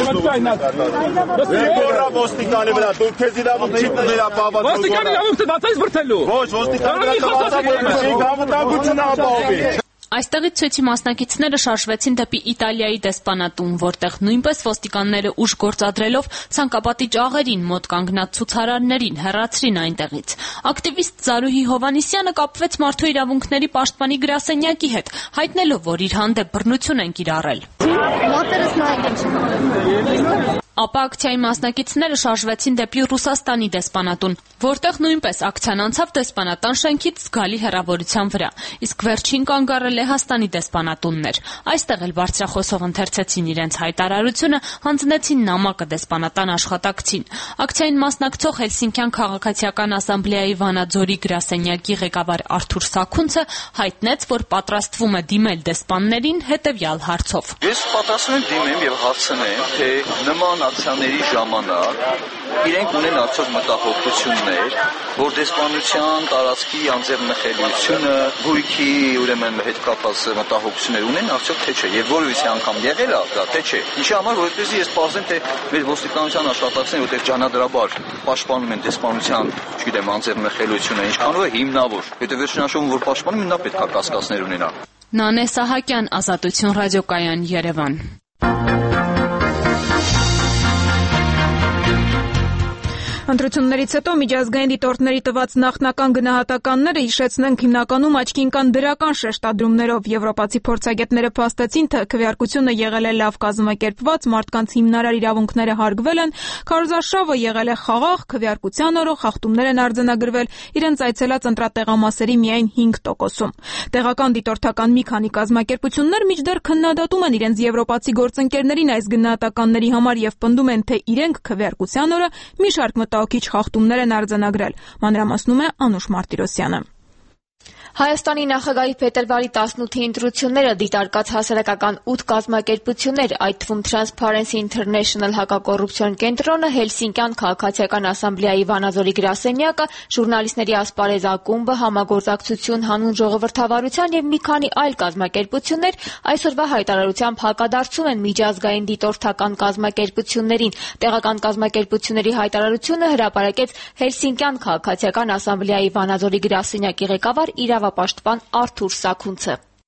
ոստիկանի վրա, դու քեզ իրավունք չի վերապահված։ Ոստիկանի իրավունքը դատայից բրթելու։ Ոչ, ոստիկանի անվտանգությունը ապահովի։ Այստեղից ցույցի մասնակիցները շարժվեցին դեպի Իտալիայի դեսպանատուն, որտեղ նույնպես ոստիկանները ուժ գործադրելով ցանկապատի ճաղերին մոտ կանգնած ցուցարարներին հեռացրին այնտեղից։ Ակտիվիստ Զարուհի Հովանիսյանը կապվեց մարդու իրավունքների պաշտպանի գրասենյակի հետ, հայտնելով, որ իր հանդեպ բռնություն են կիրառել։ Ապա ակցիայի մասնակիցները շարժվեցին դեպի Ռուսաստանի դեսպանատուն, որտեղ նույնպես ակցիան անցավ դեսպանատան շենքից զգալի հեռավորության վրա, իսկ վերջին կանգ առել Լեհաստանի դեսպանատունն էր։ Այստեղ էլ բարձրախոսով ընթերցեցին իրենց հայտարարությունը, հանձնեցին նամակը դեսպանատան աշխատակցին։ Ակցիային մասնակցող Հելսինկյան քաղաքացիական ասամբլեայի Վանաձորի գրասենյակի ղեկավար Արթուր Սաքունցը հայտնեց, որ պատրաստվում է դիմել դեսպաններին հետևյալ հարցով։ Ես պատրաստվում եմ դիմեմ եւ հարցնեմ, թե նման ակցիաների ժամանակ իրենք ունեն արդյոք մտահոգություններ, որ դեսպանության տարածքի անձեռնխելիությունը, գույքի ուրեմն հետ կապված մտահոգություններ ունեն արդյոք թե չէ, եւ որևիցե անգամ եղել է դա թե չէ։ Ինչի համար, որովհետեւ ես պարզեմ, թե մեր ոստիկանության աշխատակիցները որտեղ ջանադրաբար պաշտպանում են դեսպանության, չգիտեմ, անձեռնխելիությունը, ինչքանով է հիմնավոր։ Հետո վերջնաշովում որ պաշտպանում են, նա պետք է կասկածներ ունենա։ Նանե Սահակյան, Ազատություն ռադիոկայան, Երևան։ Ընտրություններից հետո միջազգային դիտորդների տված նախնական գնահատականները հիշեցնենք հիմնականում աչքի ընկան դրական շեշտադրումներով։ Եվրոպացի փորձագետները փաստեցին, թե քվեարկությունը եղել է լավ կազմակերպված, մարդկանց հիմնարար իրավունքները հարգվել են, քարոզարշավը եղել է խաղաղ, քվեարկության օրը խախտումներ են արձանագրվել իրենց այցելած ընտրատեղամասերի միայն 5%-ում։ Տեղական դիտորդական մի քանի կազմակերպություններ մինչդեռ քննադատում են իրենց եվրոպացի գործընկերներին այս գնահատականների համար եւ պնդում են, թե իրենք քվեարկության օրը մի շարք մտահոգիչ խախտումներ են արձանագրել։ Մանրամասնում է Անուշ Մարտիրոսյանը։ Հայաստանի նախագահի փետրվարի 18-ի ընտրությունները դիտարկած հասարակական 8 կազմակերպություններ, այդ թվում Transparency International հակակոռուպցիոն կենտրոնը, Հելսինկյան քաղաքացիական ասամբլեայի Վանաձորի գրասենյակը, ժուրնալիստների ասպարեզ ակումբը, համագործակցություն հանուն ժողովրդավարության եւ մի քանի այլ կազմակերպություններ այսօրվա հայտարարությամբ հակադարձում են միջազգային դիտորդական կազմակերպություններին։ Տեղական կազմակերպությունների հայտարարությունը հրապարակեց Հելսինկյան քաղաքացիական ասամբլեայի Վանաձորի գրասենյակի ղեկավար իրավապաշտպան Արթուր Սաքունցը։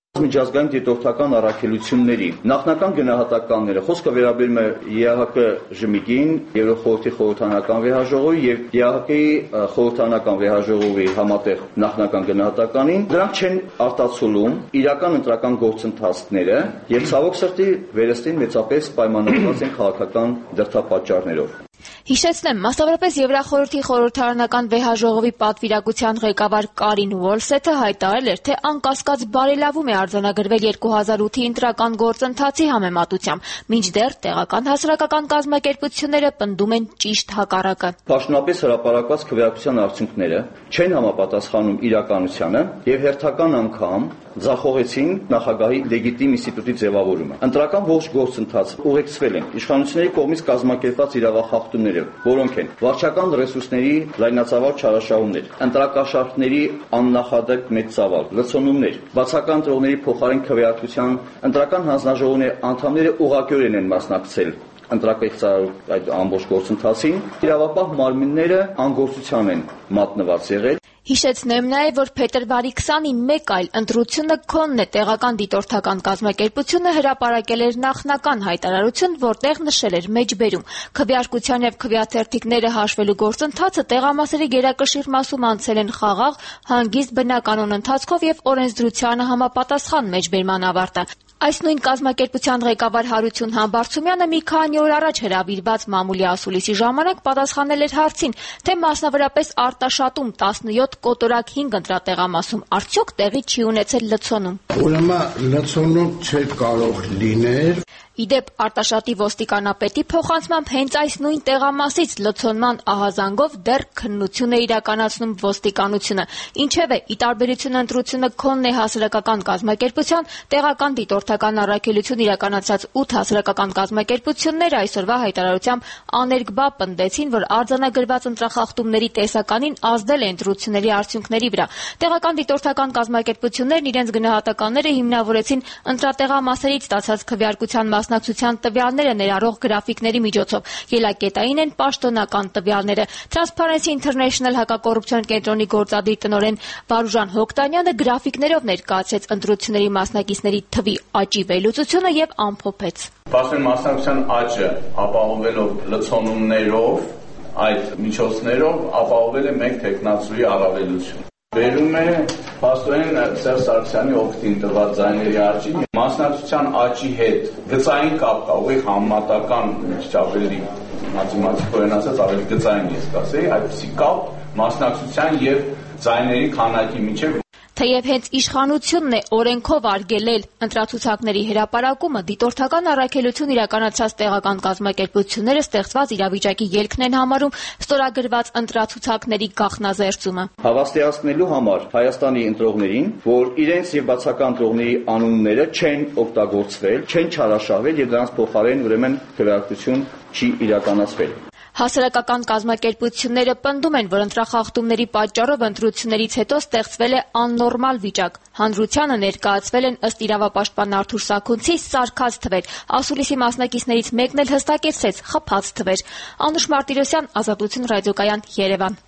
Միջազգային դիտորդական առաքելությունների նախնական գնահատականները խոսքը վերաբերում է ԵԱՀԿ ԺՄԻԳ-ին, Եվրոխորհրդի խորհրդանական վեհաժողովի եւ ԵԱՀԿ-ի խորհրդանական վեհաժողովի համատեղ նախնական գնահատականին, դրանք չեն արտացոլում իրական ընտրական գործընթացները եւ ցավոք սրտի վերստին մեծապես պայմանավորված են քաղաքական դրդապատճառներով։ Հիշեցնեմ, մասնավորապես Եվրախորհրդի խորհրդարանական վեհաժողովի պատվիրակության ղեկավար Կարին Ուոլսեթը հայտարարել էր, թե անկասկած բարելավում է արձանագրվել 2008-ի ընտրական գործընթացի համեմատությամբ, մինչդեռ տեղական հասարակական կազմակերպությունները պնդում են ճիշտ հակառակը։ Պաշտոնապես հրապարակված քվեարկության արդյունքները չեն համապատասխանում իրականությանը եւ հերթական անգամ ձախողեցին նախագահի լեգիտիմ ինստիտուտի ձևավորումը։ Ընտրական ողջ գործընթացը ուղեկցվել են իշխանությունների կողմից կազմակերպված իրավախախտումները, որոնք են վարչական ռեսուրսների լայնածավալ չարաշահումներ, ընտրակաշառքների աննախադեպ մեծ ծավալ, լցոնումներ, բացական ընտրողների փոխարեն քվեարկության ընտրական հանձնաժողովների անդամները ուղղակիորեն են մասնակցել ընտրակեղծարարու այդ ամբողջ գործընթացին, իրավապահ մարմինները անգործության են մատնված եղել։ Հիշեցնեմ նաև, որ փետրվարի 20-ին մեկ այլ ընտրությունը քոնն է տեղական դիտորդական կազմակերպությունը հրապարակել էր նախնական հայտարարություն, որտեղ նշել էր մեջբերում քվեարկության եւ քվեաթերթիկները հաշվելու գործընթացը տեղամասերի գերակշիռ մասում անցել են խաղաղ, հանգիստ բնականոն ընթացքով եւ օրենսդրությանը համապատասխան մեջբերման ավարտը։ Այս նույն կազմակերպության ղեկավար Հարություն Համբարձումյանը մի քանի օր առաջ հրավիրված մամուլի ասուլիսի ժամանակ պատասխանել էր հարցին, թե մասնավորապես Արտաշատում 17 կոտորակ 5 ընտրատեղամասում արդյոք տեղի չի ունեցել լցոնում։ Ուրեմն լցոնում չէ կարող լիներ։ Իդեպ Արտաշատի ոստիկանապետի փոխանցմամբ հենց այս նույն տեղամասից լցոնման ահազանգով դեռ քննություն է իրականացնում ոստիկանությունը։ Ինչևէ, ի տարբերություն ընտրությունը քոնն է հասարակական կազմակերպության, տեղական դիտորդական առաքելություն իրականացրած 8 հասարակական կազմակերպություններ այսօրվա հայտարարությամբ աներկբա պնդեցին, որ արձանագրված ընտրախախտումների տեսականին ազդել է ընտրությունների արդյունքների վրա։ Տեղական դիտորդական կազմակերպություններն իրենց գնահատականները հիմնավորեցին ընտրատեղամասերից ստացած քվեարկության մասնակցության տվյալները ներառող գրաֆիկների միջոցով։ Ելակետային են պաշտոնական տվյալները։ Transparency International հակակոռուպցիոն կենտրոնի գործադիր տնօրեն Վարուժան Հոկտանյանը գրաֆիկներով ներկայացրեց ընտրությունների մասնակիցների թվի աճի վերլուծությունը եւ ամփոփեց։ Պաշտոնի մասնակցության աճը ապահովելով լցոնումներով, այդ միջոցներով ապահովել է մեկ տեխնացուի առավելություն։ Վերում է փաստորեն Սերժ Սարգսյանի օգտին տված ձայների աճին, մասնակցության աճի հետ գծային կապ կա, ուղիղ համեմատական ավելի մաթեմատիկորեն ասած ավելի գծային ես կասեի, այդպիսի կապ մասնակցության եւ ձայների քանակի միջեւ։ Թեև հենց իշխանությունն է օրենքով արգելել ընտրացուցակների հրապարակումը, դիտորդական առաքելություն իրականացրած տեղական կազմակերպությունները ստեղծված իրավիճակի ելքն են համարում ստորագրված ընտրացուցակների գաղտնազերծումը։ Հավաստիացնելու համար Հայաստանի ընտրողներին, որ իրենց եւ բացական ընտրողների անունները չեն օգտագործվել, չեն չարաշահվել եւ դրանց փոխարեն ուրեմն քվեարկություն չի իրականացվել։ Հասարակական կազմակերպությունները պնդում են, որ ընտրախախտումների պատճառով ընտրություններից հետո ստեղծվել է աննորմալ վիճակ։ Հանրությանը ներկայացվել են ըստ իրավապաշտպան Արթուր Սաքունցի սարքած թվեր։ Ասուլիսի մասնակիցներից մեկն էլ հստակեցրեց խփած թվեր։ Անուշ Մարտիրոսյան, Ազատություն ռադիոկայան, Երևան։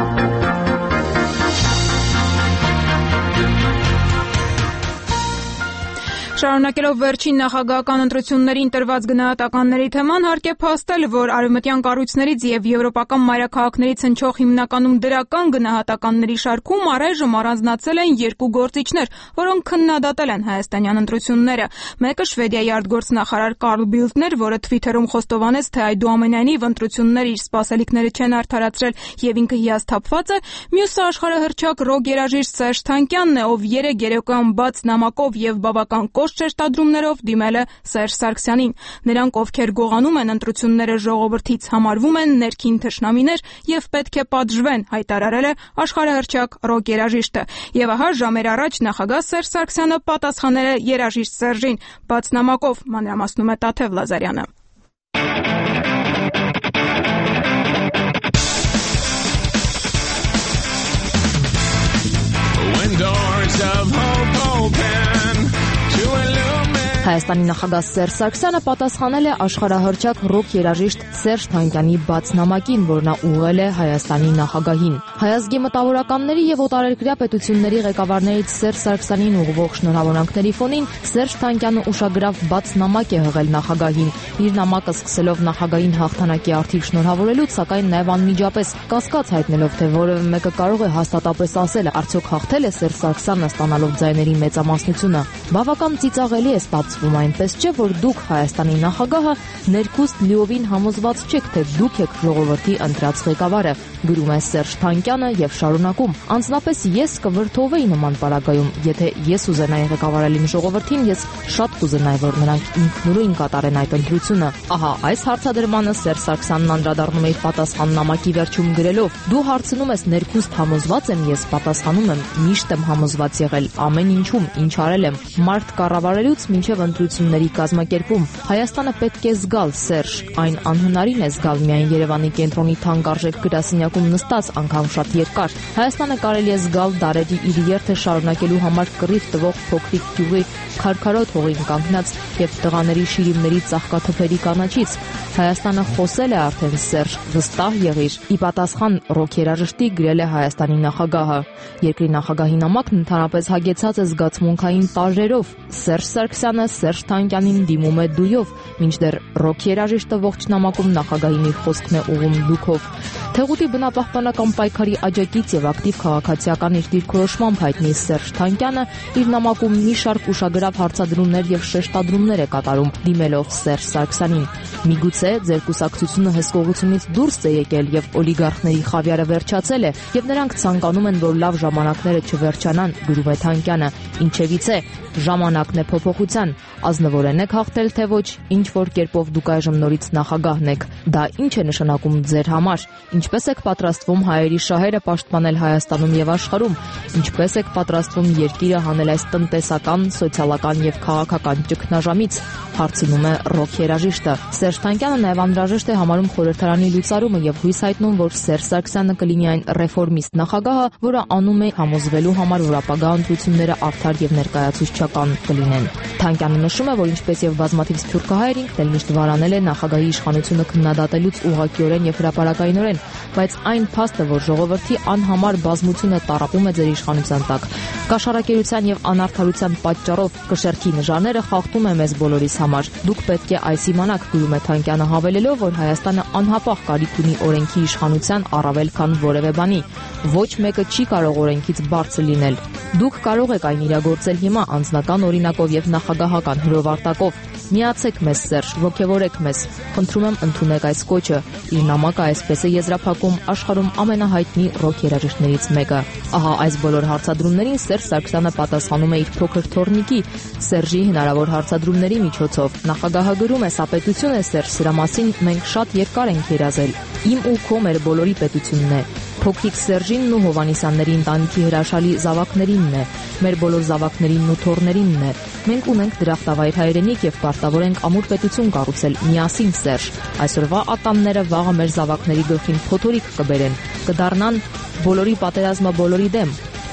Շարունակելով վերջին նախագահական ընտրություններին տրված գնահատականների թեման, հարկ է փաստել, որ արևմտյան կառույցներից եւ եվրոպական մայրաքաղաքներից հնչող հիմնականում դրական գնահատականների շարքում առայժմ առանձնացել են երկու գործիչներ, որոնք քննադատել են հայաստանյան ընտրությունները։ Մեկը Շվեդիայի արտգործնախարար Կարլ Բիլդն էր, որը Twitter-ում խոստովանեց, թե այդուամենայնիվ ընտրությունները իր սպասելիքները չեն արդարացրել եւ ինքը հիասթափված է։ Մյուսը աշխարհահռչակ ռոք երաժիշտ Սերժ Թանկյանն է, ով 3 երեկոյան բաց նամակով եւ բավական շեշտադրումներով դիմել է Սերժ Սարգսյանին։ Նրանք, ովքեր գողանում են ընտրությունները ժողովրդից, համարվում են ներքին թշնամիներ եւ պետք է պատժվեն, հայտարարել է աշխարհահռչակ ռոք երաժիշտը։ Եվ ահա ժամեր առաջ նախագահ Սերժ Սարգսյանը պատասխանել է երաժիշտ Սերժին բաց նամակով, մանրամասնում է Տաթև Լազարյանը։ Հայաստանի նախագահ Սերժ Սարգսյանը պատասխանել է աշխարհահռչակ ռոք երաժիշտ Սերժ Թանկյանի բաց նամակին, որ նա ուղղել է Հայաստանի նախագահին։ Հայազգի մտավորականների եւ օտարերկրյա պետությունների ղեկավարներից Սերժ Սարգսյանին ուղղվող շնորհավորանքների ֆոնին Սերժ Թանկյանը ուշագրավ բաց նամակ է հղել նախագահին։ Իր նամակը սկսելով նախագահին հաղթանակի արդիվ շնորհավորելուց, սակայն նաեւ անմիջապես կասկած հայտնելով, թե որևէ մեկը կարող է հաստատապես ասել, արդյոք հաղթել է Սերժ Սարգսյանը ստանալով ձայների մեծամասնությունը։ Բավական ծիծաղելի է ստացվում, այնպես չէ, որ դուք Հայաստանի նախագահը ներքուստ լիովին համոզված չեք, թե դուք եք ժողովրդի ընտրած ղեկավարը, գրում է Սերժ Թանկյանը եւ շարունակում. Անձնապես ես կվրդովեի նման պարագայում, եթե ես ուզենայի ղեկավարել իմ ժողովրդին, ես շատ կուզենայի, որ նրանք ինքնուրույն կատարեն այդ ընտրությունը։ Ահա այս հարցադրմանը Սերժ Սարգսյանն անդրադառնում է իր պատասխան նամակի վերջում գրելով. Դու հարցնում ես ներքուստ համոզված եմ ես, պատասխանում եմ միշտ եմ համոզված եղել ամեն ինչում, ինչ արել եմ, մարդ կառավարելուց մինչև ընտրությունների կազմակերպում։ Հայաստանը պետք է զգալ, Սերժ, այն անհնարին է զգալ միայն Երևանի կենտրոնի թանկարժեք գրասենյակում նստած, անգամ շատ երկար։ Հայաստանը կարելի է զգալ դարերի իր երթը շարունակելու համար կռիվ տվող փոքրիկ գյուղի քարքարոտ հողին կանգնած եւ տղաների շիրիմների ծաղկաթփերի կանաչից։ Հայաստանը խոսել է արդեն, Սերժ, վստահ եղիր։ Ի պատասխան ռոք երաժշտի գրել է Հայաստանի նախագահը։ Երկրի նախագահի նամակն ընդհանրապես հագեցած է զգացմունքային տարրերով։ Սերժ Սարգսյանը Սերժ Թանկյանին դիմում է դույով, մինչդեռ ռոք երաժիշտը ողջ նամակում նախագահին իր խոսքն է ուղղում դուքով։ Թեղուտի բնապահպանական պայքարի աջակից եւ ակտիվ քաղաքացիական իր դիրքորոշմամբ հայտնի Սերժ Թանկյանը իր նամակում մի շարք ուշագրավ հարցադրումներ եւ շեշտադրումներ է կատարում, դիմելով Սերժ Սարգսյանին։ Միգուցե ձեր կուսակցությունը հսկողությունից դուրս է եկել եւ օլիգարխների խավիարը վերջացել է եւ նրանք ցանկանում են, որ լավ ժամանակները չվերջանան, գրում է Թանկյանը։ Ինչևից է, ժամանակն է փոփոխության։ Ազնվորեն եք հաղթել, թե ոչ, ինչ որ կերպով դուք այժմ նորից նախագահն եք։ Դա ինչ է նշանակում ձեր համար։ Ինչպես եք պատրաստվում հայերի շահերը պաշտպանել Հայաստանում եւ աշխարհում։ Ինչպես եք պատրաստվում երկիրը հանել այս տնտեսական, սոցիալական եւ քաղաքական ճգնաժամից, հարցնում է ռոք երաժիշտը։ Սերժ Թանկյանը նաեւ անհրաժեշտ է համարում խորհրդարանի լուծարումը եւ հույս հայտնում, որ Սերժ Սարգսյանը կլինի այն ռեֆորմիստ նախագահը, որը անում է համոզվելու համար, որ ապագա ընտրությունները արդար եւ ներկայացուցչական կլինեն։ Թանկյանը նշում է, որ ինչպես եւ բազմաթիվ սփյուռքահայեր ինքն էլ միշտ վարանել է նախագահի իշխանությունը քննադատելուց ուղղակիորեն եւ հրապարակայինորեն, բայց այն փաստը, որ ժողովրդի անհամար բազմությունը տառապում է ձեր իշխանության տակ, կաշառակերության եւ անարդարության պատճառով կշեռքի նժարները խախտում է մեզ բոլորիս համար։ Դուք պետք է այս իմանաք, գրում է Թանկյանը, հավելելով, որ Հայաստանը անհապաղ կարիք ունի օրենքի իշխանության առավել քան որևէ բանի։ Ոչ մեկը չի կարող օրենքից բարձր լինել։ Դուք կարող եք այն իրագործել հիմա անձնական օրինակով եւ նախագահական հրովարտակով։ Միացեք մեզ, Սերժ, ոգևորեք մեզ։ Խնդրում եմ, ընդունեք այս կոչը։ Իր նամակը այսպես է եզրափակում աշխարհում ամենահայտնի ռոք երաժիշտներից մեկը։ Ահա այս բոլոր հարցադրումներին Սերժ Սարգսյանը պատասխանում է իր փոքր թոռնիկի Սերժի հնարավոր հարցադրումների միջոցով։ Նախագահը գրում է. «Սա պետություն է, Սերժ, սրա մասին մենք շատ երկար ենք երազել։ Իմ ու քո մեր բոլորի պետությունն է։ Փոքրիկ Սերժինն ու Հովանեսյանների ընտանիքի հրաշալի զավակներինն է, մեր բոլոր զավակներինն ու թոռներինն է։ Մենք ունենք դրախտավայր հայրենիք եւ պարտավոր ենք ամուր պետություն կառուցել միասին, Սերժ։ Այսօրվա ատամները վաղը մեր զավակների գլխին փոթորիկ կբերեն, կդառնան բոլորի պատերազմը բոլորի դեմ»։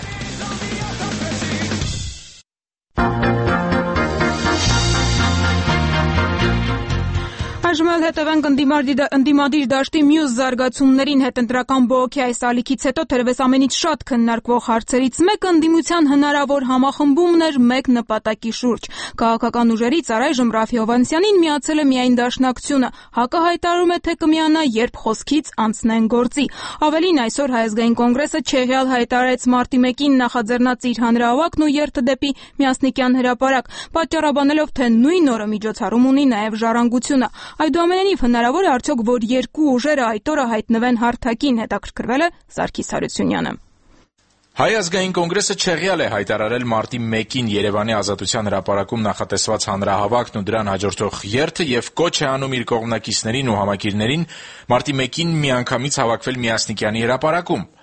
Այժմ հետևենք ընդդիմադիր դաշտի մյուս զարգացումներին հետընտրական բողոքի այս ալիքից հետո թերևս ամենից շատ քննարկվող հարցերից մեկը ընդդիմության հնարավոր համախմբումն էր մեկ նպատակի շուրջ։ Քաղաքական ուժերից առայժմ Ռաֆի Հովհաննիսյանին միացել է միայն Դաշնակցությունը։ ՀԱԿ-ը հայտարարում է, թե կմիանա, երբ խոսքից անցնեն գործի։ Ավելին, այսօր Հայ ազգային կոնգրեսը չեղյալ հայտարարեց մարտի 1-ին նախաձեռնած իր հանրահավաքն ու երթը դեպի Միասնիկյան հրապարակ, պատճառաբանելով, թե նույն օրը միջոցառում ունի նաև Ժառանգությունը։ Այդուամենայնիվ հնարավոր է արդյոք, որ երկու ուժերը այդ օրը հայտնվեն հարթակին, հետաքրքրվել է Սարգիս Հարությունյանը։ Հայ ազգային կոնգրեսը չեղյալ է հայտարարել մարտի 1-ին Երևանի Ազատության հրապարակում նախատեսված հանրահավաքն ու դրան հաջորդող երթը եւ կոչ է անում իր կողմնակիցներին ու համակիրներին մարտի 1-ին միանգամից հավաքվել Միասնիկյանի հրապարակում։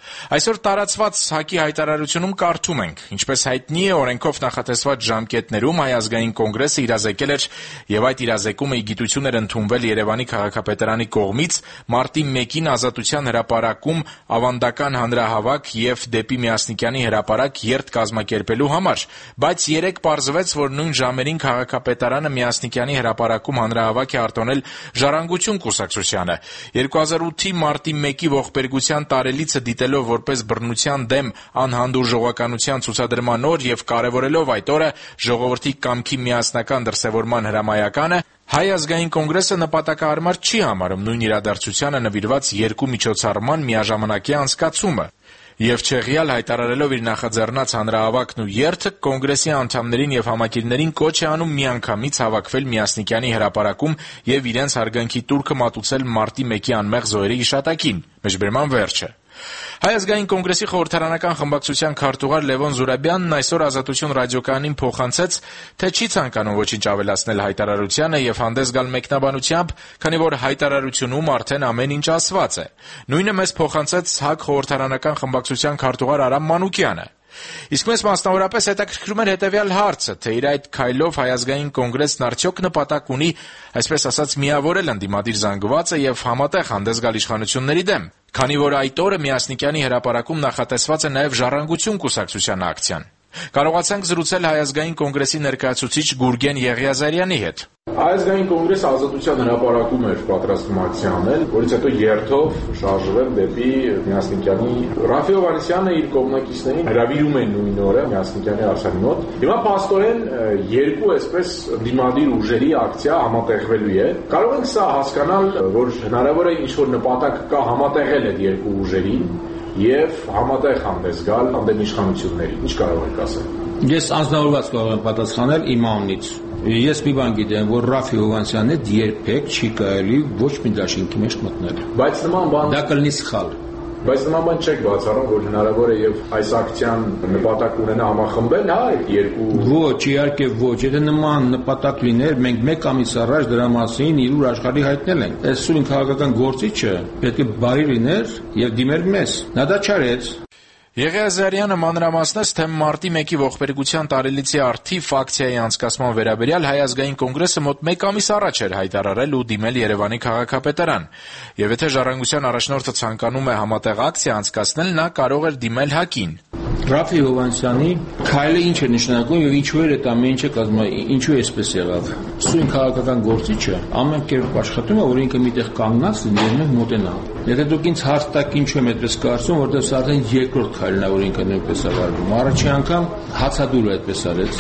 Այսօր տարածված ՀԱԿ-ի հայտարարությունում կարդում ենք. ինչպես հայտնի է, օրենքով նախատեսված ժամկետներում Հայ ազգային կոնգրեսը իրազեկել էր եւ այդ իրազեկումը ի գիտություն էր ընդունվել Երևանի քաղաքապետարանի կողմից մարտի 1-ին Ազատության հրապարակում ավանդական հանրահավաք եւ դեպի Միասնիկյանի հրապարակ երթ կազմակերպելու համար, բայց երեկ պարզվեց, որ նույն ժամերին քաղաքապետարանը Միասնիկյանի հրապարակում հանրահավաք է արտոնել Ժառանգություն կուսակցությանը։ 2008-ի մարտի 1-ի ողբերգության տարելիցը դիտելով որպես բռնության դեմ անհանդուրժողականության ցուցադրման օր եւ կարեւորելով այդ օրը ժողովրդի կամքի միասնական դրսեւորման հրամայականը, Հայ ազգային կոնգրեսը նպատակահարմար չի համարում նույն իրադարձությանը նվիրված երկու միջոցառման միաժամանակյա անցկացումը։ Եվ չեղյալ հայտարարելով իր նախաձեռնած հանրահավաքն ու երթը, կոնգրեսի անդամներին եւ համակիրներին կոչ է անում միանգամից հավաքվել Միասնիկյանի հրապարակում եւ իրենց հարգանքի տուրքը մատուցել մարտի 1-ի անմեղ զոհերի հիշատակին։ Մեջբերման վերջը։ Հայ ազգային կոնգրեսի խորհրդարանական խմբակցության քարտուղար Լևոն Զուրաբյանն այսօր Ազատություն ռադիոկայանին փոխանցեց, թե չի ցանկանում ոչինչ ավելացնել հայտարարությանը եւ հանդես գալ մեկնաբանությամբ, քանի որ հայտարարությունում արդեն ամեն ինչ ասված է։ Նույնը մեզ փոխանցեց ՀԱԿ խորհրդարանական խմբակցության քարտուղար Արամ Մանուկյանը։ Իսկ մեզ մասնավորապես հետաքրքրում էր հետևյալ հարցը, թե իր այդ քայլով Հայ ազգային կոնգրեսն արդյոք նպատակ ունի, այսպես ասած, միավորել ընդդիմադիր զանգվածը եւ համատեղ հանդես գալ իշխանությունների դեմ, քանի որ այդ օրը Միասնիկյանի հրապարակում նախատեսված է նաեւ Ժառանգություն կուսակցության ակցիան։ Կարողացանք զրուցել Հայ ազգային կոնգրեսի ներկայացուցիչ Գուրգեն Եղիազարյանի հետ։ Հայ ազգային կոնգրեսը Ազատության հրապարակում էր պատրաստվում ակցիա անել, որից հետո երթով շարժվել դեպի Միասնիկյանի։ Ռաֆի Հովհաննիսյանը իր կողմնակիցներին հրավիրում է նույն օրը Միասնիկյանի արշավի մոտ։ Հիմա փաստորեն երկու այսպես դիմադիր ուժերի ակցիա համատեղվելու է։ Կարող ենք սա հասկանալ, որ հնարավոր է ինչ-որ նպատակ կա համատեղել այդ երկու ուժերին եւ համատեղ հանդես գալ հանդեպ իշխանությունների։ Ինչ կարող եք ասել։ Ես անձնավորված կարող եմ պատասխանել իմ անունից։ Ես մի բան գիտեմ, որ Ռաֆի Հովհաննիսյանն երբեք չի կարելի ոչ մի դաշինքի մեջ մտնել։ Բայց նման բան դա կլինի սխալ։ Բայց նման բան չեք բացառում, որ հնարավոր է եւ այս ակցիան նպատակ ունենա համախմբել, հա, այդ երկու։ Ոչ, իհարկե ոչ։ Եթե նման նպատակ լիներ, մենք մեկ ամիս առաջ դրա մասին իրուր աշխարհի հայտնել ենք։ Այս սույն քաղաքական գործիչը պետք է բարի լիներ եւ դիմեր մեզ։ Նա դա չարեց։ Եղիազարյանը մանրամասնեց, թե մարտի 1-ի ողբերգության տարելիցի առթիվ ակցիայի անցկացման վերաբերյալ Հայ ազգային կոնգրեսը մոտ մեկ ամիս առաջ էր հայտարարել ու դիմել Երևանի քաղաքապետարան։ Եվ եթե Ժառանգության առաջնորդը ցանկանում է համատեղ ակցիա անցկացնել, նա կարող էր դիմել ՀԱԿ-ին։ Ռաֆի Հովհաննիսյանի քայլը ինչ է նշանակում եւ ինչու էր այդ ամեն ինչը կազմել, ինչու էսպես եղավ։ Սույն քաղաքական գործիչը ամեն կերպ աշխատում է, որ ինքը միտեղ կանգնած լինի եւ մենք մոտենա։ Եթե դուք ինձ հարց տաք ինչու եմ այդպես կարծում, որտեղ սա արդեն երկրորդ քայլն է, որ ինքը նույնպես է վարվում։ Առաջի անգամ հացադուլը այդպես արեց։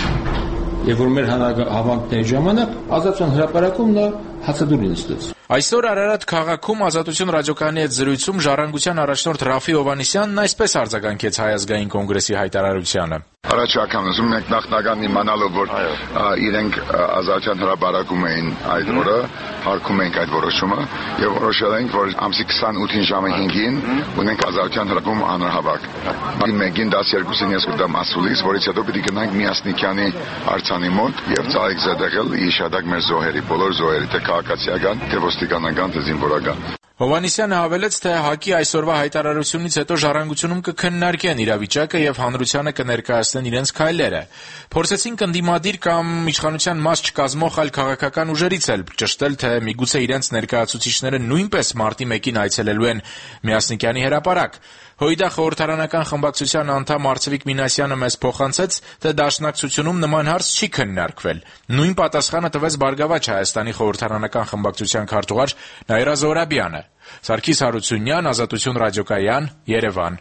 Եվ որ մեր հավաքների ժամանակ Ազատության հրապարակում նա հացադուլի նստեց։ Այսօր Արարատ քաղաքում Ազատություն ռադիոկայանի հետ զրույցում Ժառանգության առաջնորդ Ռաֆի Հովհաննիսյանն այսպես արձագանքեց Հայ ազգային կոնգրեսի հայտարարությանը։ Առաջ անգամ ուզում ենք նախնական իմանալով, որ իրենք Ազատության հրապարակում էին այդ օրը, հարգում ենք այդ որոշումը եւ որոշել ենք, որ ամսի 28-ին ժամը 5-ին ունենք Ազատության հրապարակում հանրահավաք։ Մեկին 12-ին ես կդամ ասուլից, որից հետո պիտի գնանք Միասնիկյանի արձանի մոտ եւ ցայք զետեղել իշադակ մեր զոհերի, բոլոր զոհերի, թե քաղաքացիական, թե ոստիկանական, թե զինվորական։ Հովհաննիսյանը հավելեց, թե ՀԱԿ-ի այսօրվա հայտարարությունից հետո Ժառանգությունում կքննարկեն իրավիճակը եւ հանրությանը կներկայացնեն իրենց քայլերը։ Փորձեցին կնդիմադիր կամ իշխանության մաս չկազմող այլ քաղաքական ուժերից էլ ճշտել, թե միգուցե իրենց ներկայացուցիչները նույնպես մարտի 1-ին այցելելու են Միասնիկյանի հրապարակ։ ՀՅԴ խորհրդարանական խմբակցության անդամ Արծվիկ Մինասյանը մեզ փոխանցեց, թե դաշնակցությունում նման հարց չի քննարկվել։ Նույն պատասխանը տվեց Բարգավաճ Հայաստանի խորհրդարանական խմբակցության քարտուղար Նաիրա Զոհրաբյանը։ Սարգիս Հարությունյան, Ազատություն ռադիոկայան, Երևան։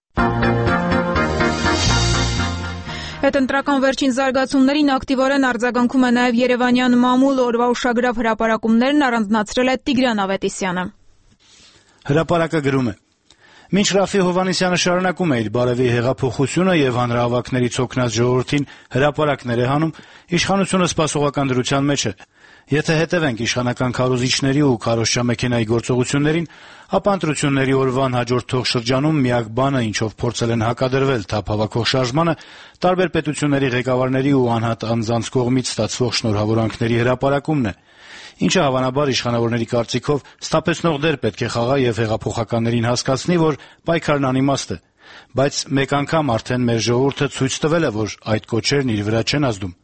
Հետընտրական վերջին զարգացումներին ակտիվորեն արձագանքում է նաև Երևանյան մամուլ, օրվա ուշագրավ հրապարակումներն առանձնացրել է Տիգրան Ավետիսյանը։ Հրապարակը գրում է. Մինչ Ռաֆի Հովհաննիսյանը շարունակում է իր բարևի հեղափոխությունը եւ հանրահավաքներից օգնած ժողովրդին հրապարակներ է հանում, իշխանությունը սպասողական դրության մեջ է։ Եթե հետևենք իշխանական քարոզիչների ու քարոզչամեքենայի գործողություններին, ապա ընտրությունների օրվան հաջորդող շրջանում միակ բանը, ինչով փորձել են հակադրվել թափ հավաքող շարժմանը, տարբեր պետությունների ղեկավարների ու անհատ անձանց կողմից ստացվող շնորհավորանքների հրապարակումն է, ինչը հավանաբար իշխանավորների կարծիքով սթափեցնող դեր պետք է խաղա եւ հեղափոխականներին հասկացնի, որ պայքարն անիմաստ է, բայց մեկ անգամ արդեն մեր ժողովուրդը ցույց տվել է, որ այդ կոչերն իր վրա չեն ազդում։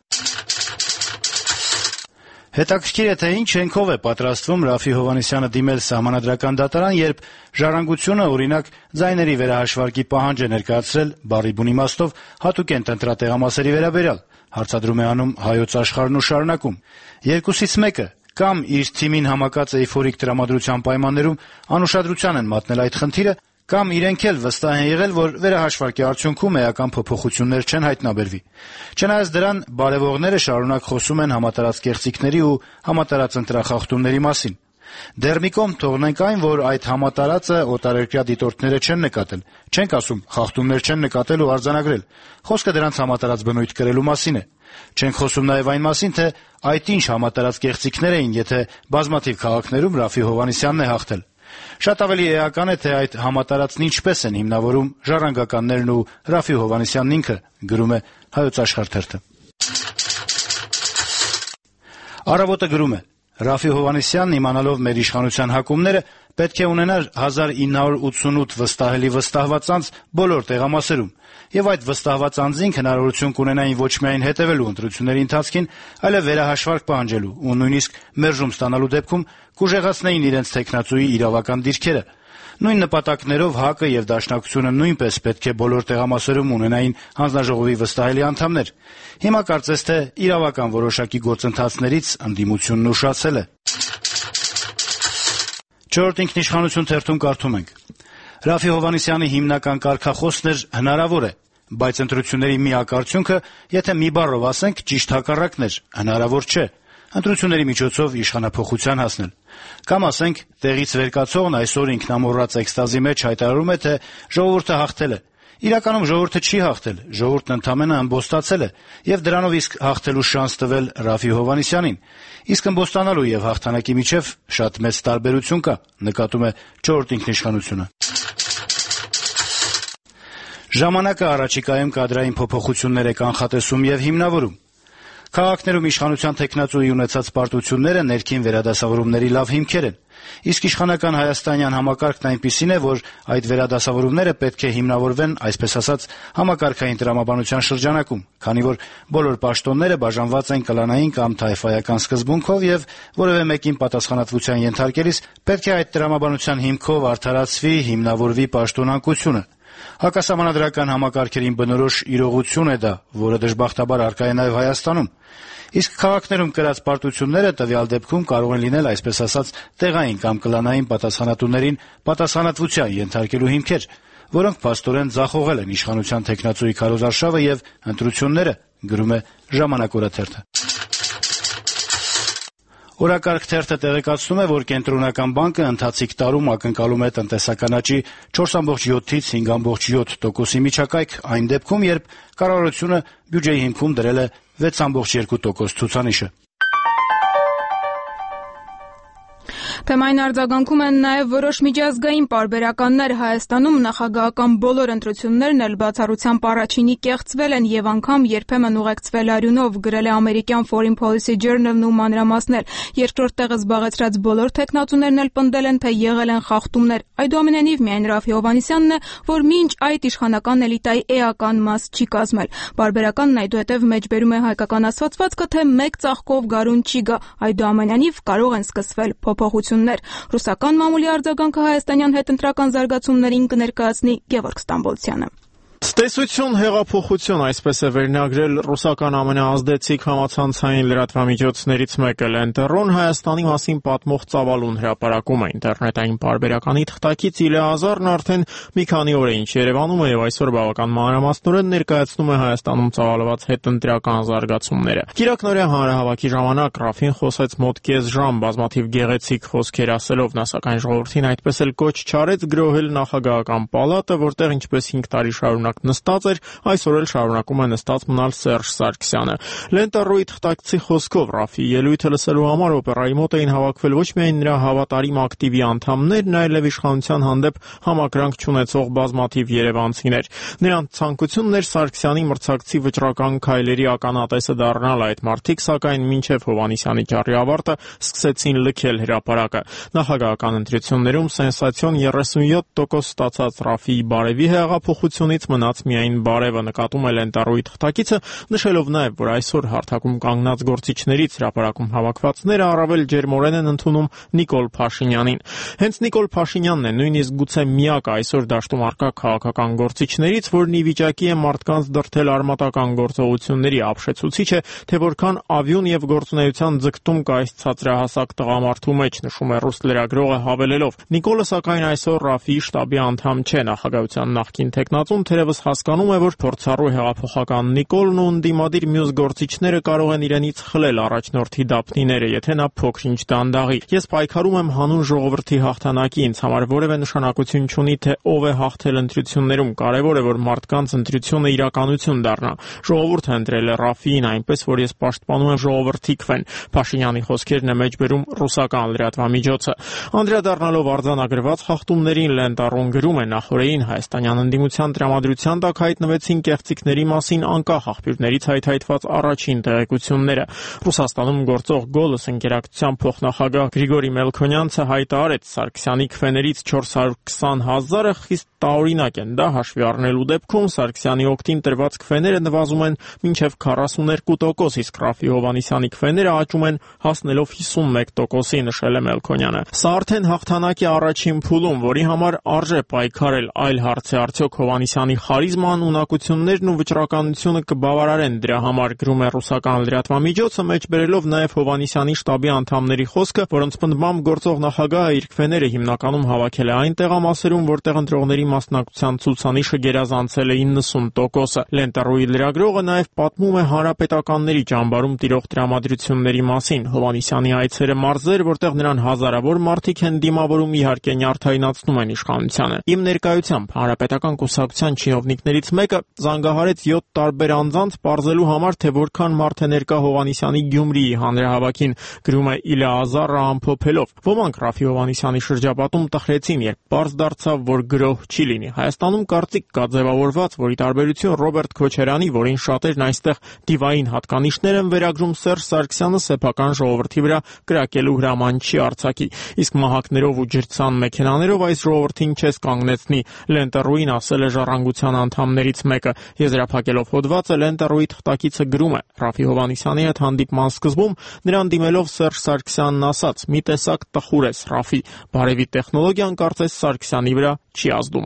Հետաքրքիր է, թե ինչ հենքով է պատրաստվում Ռաֆի Հովհաննիսյանը դիմել Սահմանադրական դատարան, երբ «Ժառանգությունը», օրինակ, ձայների վերահաշվարկի պահանջ է ներկայացրել բառի բուն իմաստով հատուկենտ ընտրատեղամասերի վերաբերյալ, հարցադրում է անում Հայոց Աշխարհն ու շարունակում. «Երկուսից մեկը կամ իր թիմին համակած էյֆորիկ տրամադրության պայմաններում անուշադրության են մատնել այդ խնդիրը, կամ իրենք էլ վստահ են եղել, որ վերահաշվարկի արդյունքում էական փոփոխություններ չեն հայտնաբերվի։ Չնայած դրան, բարեւողները շարունակ խոսում են համատարած կեղծիքների ու համատարած ընտրախախտումների մասին։ Դեռ մի կողմ թողնենք այն, որ այդ համատարածը օտարերկրյա դիտորդները չեն նկատել, չենք ասում խախտումներ չեն նկատել ու արձանագրել, խոսքը դրանց համատարած բնույթ կրելու մասին է։ Չենք խոսում նաև այն մասին, թե այդ ինչ համատարած կեղծիքներ էին, եթե բազմաթիվ քաղաքներում Ռաֆի Հովհաննիսյանն է հաղթել։ Շատ ավելի էական է, թե այդ համատարածն ինչպես են հիմնավորում ժառանգականներն ու Ռաֆի Հովհաննիսյանն ինքը, գրում է Հայոց Աշխարհ թերթը։ Առավոտը գրում է. Ռաֆի Հովհաննիսյանն, իմանալով մեր իշխանության հակումները, պետք է ունենար 1988 վստահելի վստահված անձ բոլոր տեղամասերում, եւ այդ վստահված անձին հնարավորություն կունենային ոչ միայն հետևելու ընտրությունների ընթացքին, այլև վերահաշվարկ պահանջելու ու նույնիսկ մերժում ստանալու դեպքում կուժեղացնեին իրենց թեկնածուի իրավական դիրքերը։ Նույն նպատակներով ՀԱԿ-ը եւ Դաշնակցությունը նույնպես պետք է բոլոր տեղամասերում ունենային հանձնաժողովի վստահելի անդամներ։ Հիմա կարծես թե իրավական որոշակի գործընթացներից ընդդիմությունն ուշացել է։ Չորրորդ ինքնիշխանություն թերթում կարդում ենք. Ռաֆի Հովհաննիսյանի հիմնական կարգախոսն էր հնարավոր է, բայց ընտրությունների միակ արդյունքը, եթե մի բառով ասենք, ճիշտ հակառակն էր, հնարավոր չէ։ Ընտրությունների միջոցով իշխանափոխության հասնել։ Կամ ասենք, տեղից վեր կացողն այսօր ինքնամոռաց էքստազի մեջ հայտարարում է, թե ժողովուրդը հաղթել է։ Իրականում ժողովուրդը չի հաղթել, ժողովուրդն ընդամենը ըմբոստացել է, եւ դրանով իսկ հաղթելու շանս տվել Ռաֆի Հովհաննիսյանին։ Իսկ ըմբոստանալու եւ հաղթանակի միջև շատ մեծ տարբերություն կա, նկատում է չորրորդ ինքնիշխանությունը։ Ժամանակը առաջիկայում կադրային փոփոխություններ է կանխատեսում եւ հիմնավորում։ Քաղաքներում իշխանության թեկնածուի ունեցած պարտությունները ներքին վերադասավորումների լավ հիմքեր են, իսկ իշխանական հայաստանյան համակարգն այնպիսին է, որ այդ վերադասավորումները պետք է հիմնավորվեն, այսպես ասած, համակարգային տրամաբանության շրջանակում, քանի որ բոլոր պաշտոնները բաժանված են կլանային կամ թայֆայական սկզբունքով եւ որևէ մեկին պատասխանատվության ենթարկելիս պետք է այդ տրամաբանության հիմքով արդարացվի, հիմնավորվի պաշտոնանկությունը։ Հակասահմանադրական համակարգերին բնորոշ իրողություն է դա, որը դժբախտաբար առկա է նաև Հայաստանում։ Իսկ քաղաքներում կրած պարտությունները տվյալ դեպքում կարող են լինել, այսպես ասած, տեղային կամ կլանային պատասխանատուներին պատասխանատվության ենթարկելու հիմքեր, որոնք փաստորեն ձախողել են իշխանության թեկնածուի քարոզարշավը եւ ընտրությունները, գրում է Ժամանակ օրաթերթը։ Օրակարգ թերթը տեղեկացնում է, որ Կենտրոնական բանկը ընթացիկ տարում ակնկալում է տնտեսական աճի 4.7-ից 5.7% միջակայք այն դեպքում, երբ կառավարությունը բյուջեի հիմքում դրել է 6.2% ցուցանիշը։ Թեմային արձագանքում են նաև որոշ միջազգային պարբերականներ Հայաստանում նախագահական բոլոր ընտրություններն էլ բացառությամբ առաջինի կեղծվել են եւ անգամ երբեմն ուղեկցվել արյունով, գրել է ամերիկյան Foreign Policy Journal-ն ու մանրամասներ։ Երկրորդ տեղը զբաղեցրած բոլոր թեկնածուներն էլ պնդել են, թե եղել են խախտումներ։ Այդուամենայնիվ միայն Ռաֆի Հովհաննիսյանն է, որ մինչ այդ իշխանական էլիտայի էական մաս չի կազմել։ Պարբերականն այդուհետև մեջբերում է հայկական ասացվածքը, թե մեկ ծաղկով գարուն չի գա, այդուամենայնիվ կարող են սկսվել փոփոխություններ։ Ռուսական մամուլի արձագանքը հայաստանյան հետընտրական զարգացումներին կներկայացնի Գևորգ Ստամբոլցյանը։ Ցտեսություն, հեղափոխություն, այսպես է վերնագրել ռուսական ամենաազդեցիկ համացանցային լրատվամիջոցներից մեկը Լենտերոն Հայաստանի մասին պատմող ծավալուն հրապարակում է ինտերնետային պարբերականի թղթակից Իլյա Ազարն արդեն մի քանի օր է ինչ Երևանում է եւ այսօր բավական մանրամասնորեն ներկայացնում է Հայաստանում ծավալված հետընտրական զարգացումները։ Կիրակնօրյա հանրահավաքի ժամանակ Ռաֆին խոսեց մոտ կես ժամ բազմաթիվ գեղեցիկ խոսքեր ասելով, նա սակայն ժողովրդին այդպես էլ կոչ չարեց գրոհել նախագահական պալատը, որտեղ ինչպես 5 տարի շարունակ նստած էր, այսօր էլ շարունակում է նստած մնալ Սերժ Սարգսյանը։ Լենտա.ru-ի թղթակցի խոսքով Ռաֆիի ելույթը լսելու համար օպերայի մոտ էին հավաքվել ոչ միայն նրա հավատարիմ ակտիվի անդամներն, այլև իշխանության հանդեպ համակրանք չունեցող բազմաթիվ երևանցիներ։ Նրանց ցանկությունն էր Սարգսյանի մրցակցի վճռական քայլերի ականատեսը դառնալ։ Այդ մարդիկ, սակայն, մինչև Հովհաննիսյանի ճառի ավարտը սկսեցին լքել հրապարակը։ Նախագահական ընտրություններում սենսացիոն 37% ստացած Ռաֆիի բարևի հեղափոխությունից մնաց միայն բարևը, նկատում է Լենտա.ru-ի թղթակիցը, նշելով նաև, որ այսօր հարթակում կանգնած գործիչներից հրապարակում հավաքվածները առավել ջերմորեն են ընդունում Նիկոլ Փաշինյանին։ Հենց Նիկոլ Փաշինյանն է նույնիսկ գուցե միակը այսօր դաշտում առկա քաղաքական գործիչներից, որն ի վիճակի է մարդկանց դրդել արմատական գործողությունների, ապշեցուցիչ է, թե որքան ավյուն եւ գործունեության ձգտում կա այս ցածրահասակ տղամարդու մեջ, նշում է ռուս լրագրողը հավելելով. Նիկոլը սակայն այսօր Ռաֆիի շտաբի անդամ չէ։ Նախագահության նախկին տեխնացուն թերևս հասկանում է, որ փորձառու հեղափոխական Նիկոլն ու ընդդիմադիր մյուս գործիչները կարող են իրենից խլել առաջնորդի դափնիները, եթե նա փոքր-ինչ դանդաղի։ Ես պայքարում եմ հանուն ժողովրդի հաղթանակի, ինձ համար որևէ նշանակություն չունի, թե ով է հաղթել ընտրություններում, կարևոր է, որ մարդկանց ընտրությունը իրականություն դառնա։ Ժողովուրդը ընտրել է Ռաֆիին, այնպես որ ես պաշտպանում եմ ժողովրդի քվեն։ Փաշինյանի խոսքերն է մեջբերում ռուսական լրատվամիջոցը։ Անդրադառնալով արձանագրված խախտումներին, Լենտա.ru-ն գրում է. նախորդին հայաստանյան ընդդիմության տրամադրության տակ հայտնվեցին կեղծիքների մասին անկախ աղբյուրներից հայթայթված առաջին տեղեկությունները։ Ռուսաստանում գործող «Գոլոս» ընկերակցության փոխնախագահ Գրիգորի Մելքոնյանցը հայտարարեց, Սարգսյանի քվեներից 420,000-ը խիստ տարօրինակ են։ Դա հաշվի առնելու դեպքում Սարգսյանի օգտին տրված քվեները նվազում են մինչև 42%, իսկ Ռաֆի Հովհաննիսյանի քվեները աճում են հասնելով 51%-ի, նշել է Մելքոնյանը։ Սա արդեն հաղթանակի առաջին փուլում, որի համար արժե պայքարել, այլ հարց է արդյոք Հովհաննիսյանի խարիզման, ունակություններն ու վճռականությունը կբավարարեն դրա համար, գրում է ռուսական լրատվամիջոցը, մեջբերելով նաև Հովհաննիսյանի շտաբի անդամների խոսքը, որոնց պնդմամբ գործող նախագահը իր քվեները հիմնականում հավաքել է այն տեղամասերում, որտեղ ընտրողների մասնակցության ցուցանիշը գերազանցել է 90%-ը։ Լենտա.ru-ի լրագրողը նաև պատմում է հանրապետականների ճամբարում տիրող տրամադրությունների մասին։ Հովհաննիսյանի այցերը մարզեր, որտեղ նրան հազարավոր մարդիկ են դիմավորում, իհարկե նյարդայնացնում են իշխանությանը։ Իմ ներկայությամբ հանրապետական կուսակցության չինովնիկներից մեկը զանգահարեց 7 տարբեր անձանց պարզելու համար, թե որքան մարդ է ներկա Հովհաննիսյանի Գյումրիի հանրահավաքին, գրում է Իլա Ազարը ամփոփելով։ Ոմանք Ռաֆի Հովհաննիսյանի շրջապատում տխրեցին, երբ պարզ դարձավ, որ գրոհ չի լինի։ Հայաստանում կարծիք կա ձևավորված, որ ի տարբերություն Ռոբերտ Քոչարյանի, որին շատերն այստեղ դիվային հատկանիշներ են վերագրում, Սերժ Սարգսյանը սեփական ժողովրդի վրա կրակելու հրաման չի արձակի, իսկ մահակներով ու ջրցան մեքենաներով այս ժողովրդին չես կանգնեցնի, Լենտա.ru-ին ասել է ժառանգության անդամներից մեկը։ Եզրափակելով հոդվածը, Լենտա.ru-ի թղթակիցը գրում է. Ռաֆի Հովհաննիսյանի հետ հանդիպման սկզբում նրան դիմելով Սերժ Սարգսյանն ասաց. «Մի տեսակ տխուր ես, Ռաֆի, բարևի տեխնոլոգիան կարծես Սարգսյանի վրա չի ազդում»։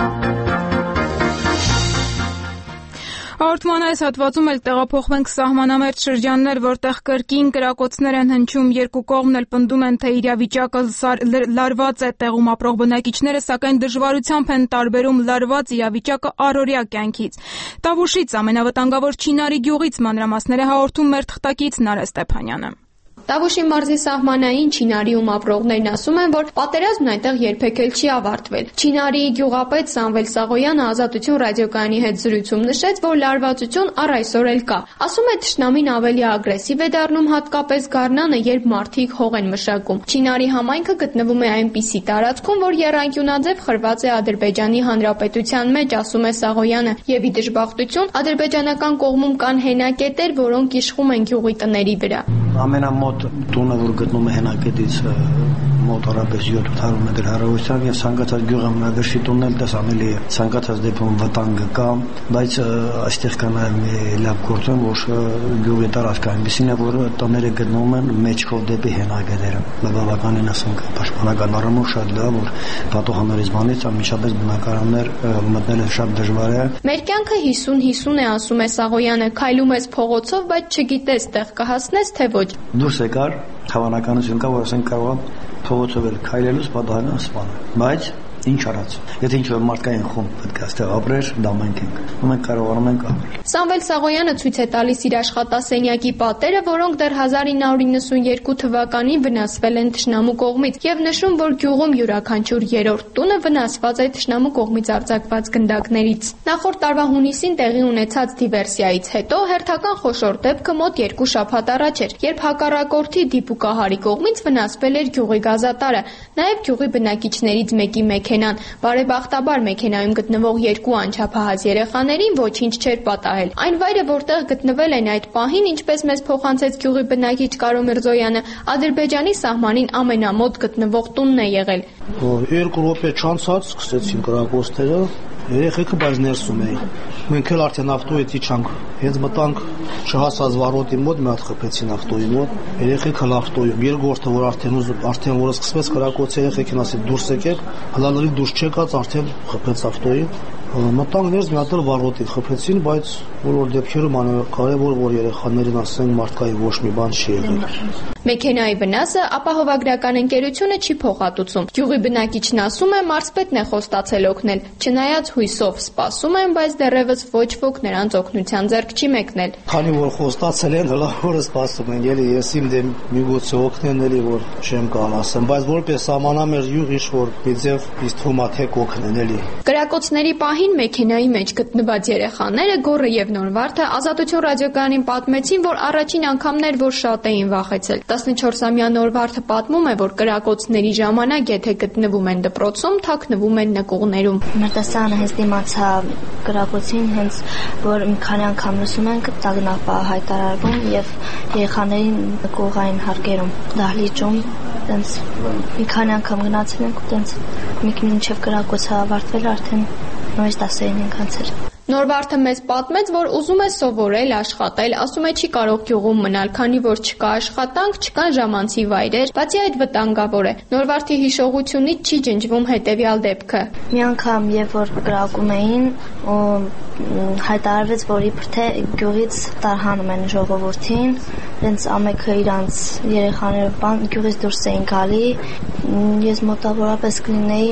Հաղորդման այս հատվածում էլ տեղափոխվենք սահմանամերձ շրջաններ, որտեղ կրկին կրակոցներ են հնչում, երկու կողմն էլ պնդում են, թե իրավիճակը լարված է, տեղում ապրող բնակիչները սակայն դժվարությամբ են տարբերում լարված իրավիճակը առօրյա կյանքից։ Տավուշից ամենավտանգավոր Չինարի գյուղից մանրամասները հաղորդում մեր թղթակից Նարէ Ստեփանյանը։ Տավուշի մարզի սահմանային Չինարիում ապրողներն ասում են, որ պատերազմն այնտեղ երբեք էլ չի ավարտվել։ Չինարի գյուղապետ Սամվել Սաղոյանը Ազատություն ռադիոկայանի հետ զրույցում նշեց, որ լարվածություն առ այսօր էլ կա։ Ասում է, թշնամին ավելի ագրեսիվ է դառնում, հատկապես գարնանը, երբ մարդիկ հող են մշակում։ Չինարի համայնքը գտնվում է այնպիսի տարածքում, որ եռանկյունաձև խրված է Ադրբեջանի Հանրապետության մեջ, ասում է Սաղոյանը, եւ ի դժբախտություն ադրբեջանական կողմում կան հենակետեր, որոնք իշխում են գյուղի տների վրա։ Ամենամոտ տունը, որ գտնվում է հենակետից մոտավորապես 700 մետր հեռավորությամբ եւ ցանկացած գյուղամնավերշի տունն էլ տեսանելի է։ Ցանկացած դեպքում վտանգը կա, բայց այստեղ կա նաեւ մի լավ գործոն, որ գյուղի տարածքը այնպեսին է, որ տները գտնվում են մեջքով դեպի հենակետերը։ Բավականին ասենք պաշտպանական առումով շատ լավ, որ պատողաններից բանից անմիջապես բնակարաններ մտնելը շատ դժվար է։ Մեր կյանքը 50-50 է, ասում է Սաղոյանը, քայլում ես փողոցով, բայց չգիտես տեղ կհասնես թե ոչ։ Դուրս եկար, հավանականություն կա, որ ասենք կարող փողոցով էլ քայլելուց պատահական սպանը։ Բայց Ինչ արած։ Եթե ինչ-որ մարդկային խումբ պետք է այստեղ ապրեր, դա մենք ենք։ Մենք կարողանում ենք ապրել։ Սամվել Սաղոյանը ցույց է տալիս իր աշխատասենյակի պատերը, որոնք դեռ 1992 թվականին վնասվել են թշնամու կողմից, եւ նշում, որ գյուղում յուրաքանչյուր երրորդ տունը վնասված է թշնամու կողմից արձակված գնդակներից։ Նախորդ տարվա հունիսին տեղի ունեցած դիվերսիայից հետո հերթական խոշոր դեպքը մոտ 2 շաբաթ առաջ էր, երբ հակառակորդի դիպուկահարի կողմից վնասվել էր գյուղի գազատարը, նաեւ գյուղի բնակիչներից մեկի մեքենան։ Բարեբախտաբար մեքենայում գտնվող 2 անչափահաս երեխաներին ոչինչ չէր պատահել։ Այն վայրը, որտեղ գտնվել են այդ պահին, ինչպես մեզ փոխանցեց գյուղի բնակիչ Կարո Միրզոյանը, Ադրբեջանի սահմանին ամենամոտ գտնվող տունն է եղել։ 2 րոպե չանցած սկսեցին կրակոցները, երեխեքը բայց ներսում էին։ Մենք էլ արդեն ավտոյից իջանք, հենց մտանք չհասած վարոտի մոտ, մի հատ խփեցին ավտոյի մոտ, երեխեքը ավտոյում, երկրորդը որ արդեն որ սկսվեց կրակոցը, երեխեքին ասել դուրս եկեք, հլալրի դուրս չեկած արդեն խփեց ավտոյին։ Մտանք ներս մի հատ էլ վարոտի խփեցին, բայց բոլոր դեպքերում կարևոր որ երեխաներին ասենք մարդկային ոչ մի բան չի եղել։ Մեքենայի վնասը ապահովագրական ընկերությունը չի փոխհատուցում։ Գյուղի բնակիչն ասում է, մարզպետն է խոստացել օգնել, չնայած հույսով սպասում են, բայց դեռևս ոչ ոք նրանց օգնության ձեռք չի մեկնել։ Քանի որ խոստացել են, հլավորը սպասում են, ելի ես իմ դեմ միգուցե օգնեն, էլի որ չեմ կարող ասեմ, բայց որպես սահմանամերձ յուղ ինչ որ իձև իսկ թվում է թե կօգնեն, էլի։ Կրակոցների պահին մեքենայի մեջ գտնված երեխաները Գոռը եւ Նորվարդը Ազատություն ռադիոկայանին պատմեցին, որ առաջին անգամն էր, որ շատ էին վախեցել։ 14-ամյա Նորվարդը պատմում է, որ կրակոցների ժամանակ եթե գտնվում են դպրոցում, թաքնվում են նկուղներում։ Մեր տեսանը հենց դիմացա կրակոցին, հենց որ մի քանի անգամ լսում ենք տագնապ հայտարարվում եւ երեխաներին նկուղային հարկերում, դահլիճում, տենց մի քանի անգամ գնացել ենք ու տենց մինչեւ կրակոցը ավարտվել արդեն նույնիսկ դասերին ենք անցել։ Նորվարդը մեզ պատմեց, որ ուզում է սովորել, աշխատել, ասում է չի կարող գյուղում մնալ, քանի որ չկա աշխատանք, չկան ժամանցի վայրեր, բացի այդ վտանգավոր է։ Նորվարդի հիշողությունից չի ջնջվում հետևյալ դեպքը։ Մի անգամ, երբ որ կրակում էին, հայտարարվեց, որ իբր թե գյուղից տարհանում են ժողովրդին, հենց ամենքը իրանց երեխաները գյուղից դուրս էին գալի։ Ես մոտավորապես կլինեի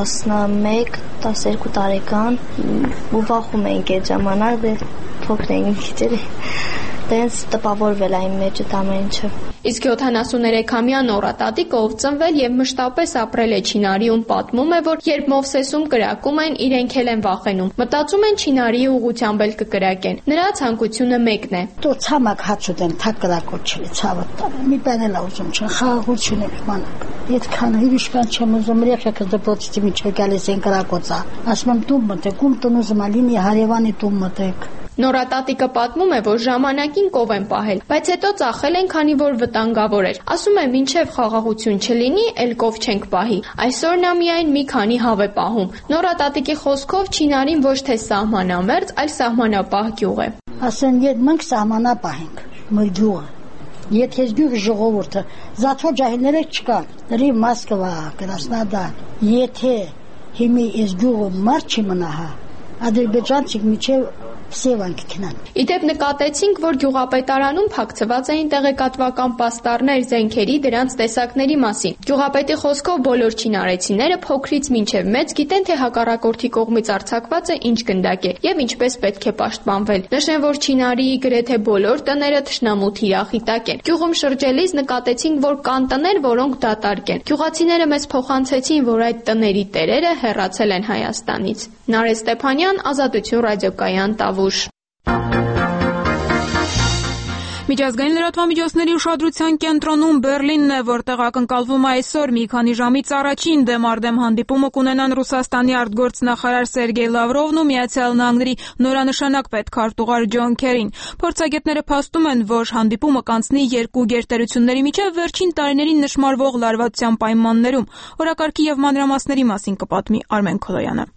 11-12 տարեկան ու վախում էինք այդ ժամանակ, դե փոքր էինք քիչ տենց տպավորվել այն մեջը ամեն ինչը։ Իսկ 73-ամյա Նորա տատիկը, ով ծնվել եւ մշտապես ապրել է Չինարիում, պատմում է, որ երբ Մովսեսում կրակում են, իրենք էլ են վախենում։ Մտածում են Չինարիի ուղղությամբ էլ կկրակեն։ Նրա ցանկությունը մեկն է։ Դու ցամաք հացուտեն թակրակոչի ցավտ։ Մի բան էլ ուզում չեմ, խաղաղություն եմ մանակ։ Այդքան ուրիշ բան չեմ ուզում, երեխեքը դպրոցից միջև գալիս են կրակոցա։ Ասում եմ տուն մտեք, ում տուն ուզում ալինի Հարևանի տուն մտեք։ Նորա տատիկը պատմում է, որ ժամանակին կով են պահել, բայց հետո ծախել են, քանի որ վտանգավոր էր։ Ասում է, մինչև խաղաղություն չլինի, էլ կով չենք պահի։ Այսօր նա միայն մի քանի հավ է պահում։ Նորա տատիկի խոսքով Չինարին ոչ թե սահմանամերձ, այլ սահմանապահ գյուղ է։ Ասեն, մենք սահմանապահ ենք, մեր գյուղը։ Եթե գյուղի ժողովուրդը զաթո ջահիլները չկան, դրի Մոսկվա, Կրասնոդար, եթե հիմի այս գյուղը մարդ չի մնա, ադրբեջանցիք միջև Իդեպ նկատեցինք, որ գյուղապետարանում փակցված էին տեղեկատվական պաստառներ զենքերի դրանց տեսակների մասին։ Գյուղապետի խոսքով բոլոր չինարեցիները փոքրից մինչև մեծ գիտեն, թե հակառակորդի կողմից արձակվածը ինչ գնդակ է եւ ինչպես պետք է պաշտպանվել։ Նշեն, որ Չինարիի գրեթե բոլոր տները թշնամու թիրախի տակ են։ Գյուղում շրջելիս նկատեցինք, որ կան տներ, որոնք դատարկ են։ Գյուղացիները մեզ փոխանցեցին, որ այդ տների տերերը հեռացել են Հայաստանից։ Նարէ Ստեփանյան, Ազատություն ռադիոկայան, Տավուշ։ Միջազգային լրատվամիջոցների ուշադրության կենտրոնում Բերլինն է, որտեղ ակնկալվում է այսօր մի քանի ժամից առաջին դեմարդեմ հանդիպումը կունենան Ռուսաստանի արտգործնախարար Սերգեյ Լավրովն ու Միացյալ Նահանգների նորանշանակ պետքարտուղար Ջոն Քերին։ Փորձագետները փաստում են, որ հանդիպումը կանցնի երկու գերտերությունների միջև վերջին տարիներին նշմարվող լարվածության պայմաններում։ Օրակարգի եւ մանրամասների մասին կպատմի Արմեն Քոլոյանը։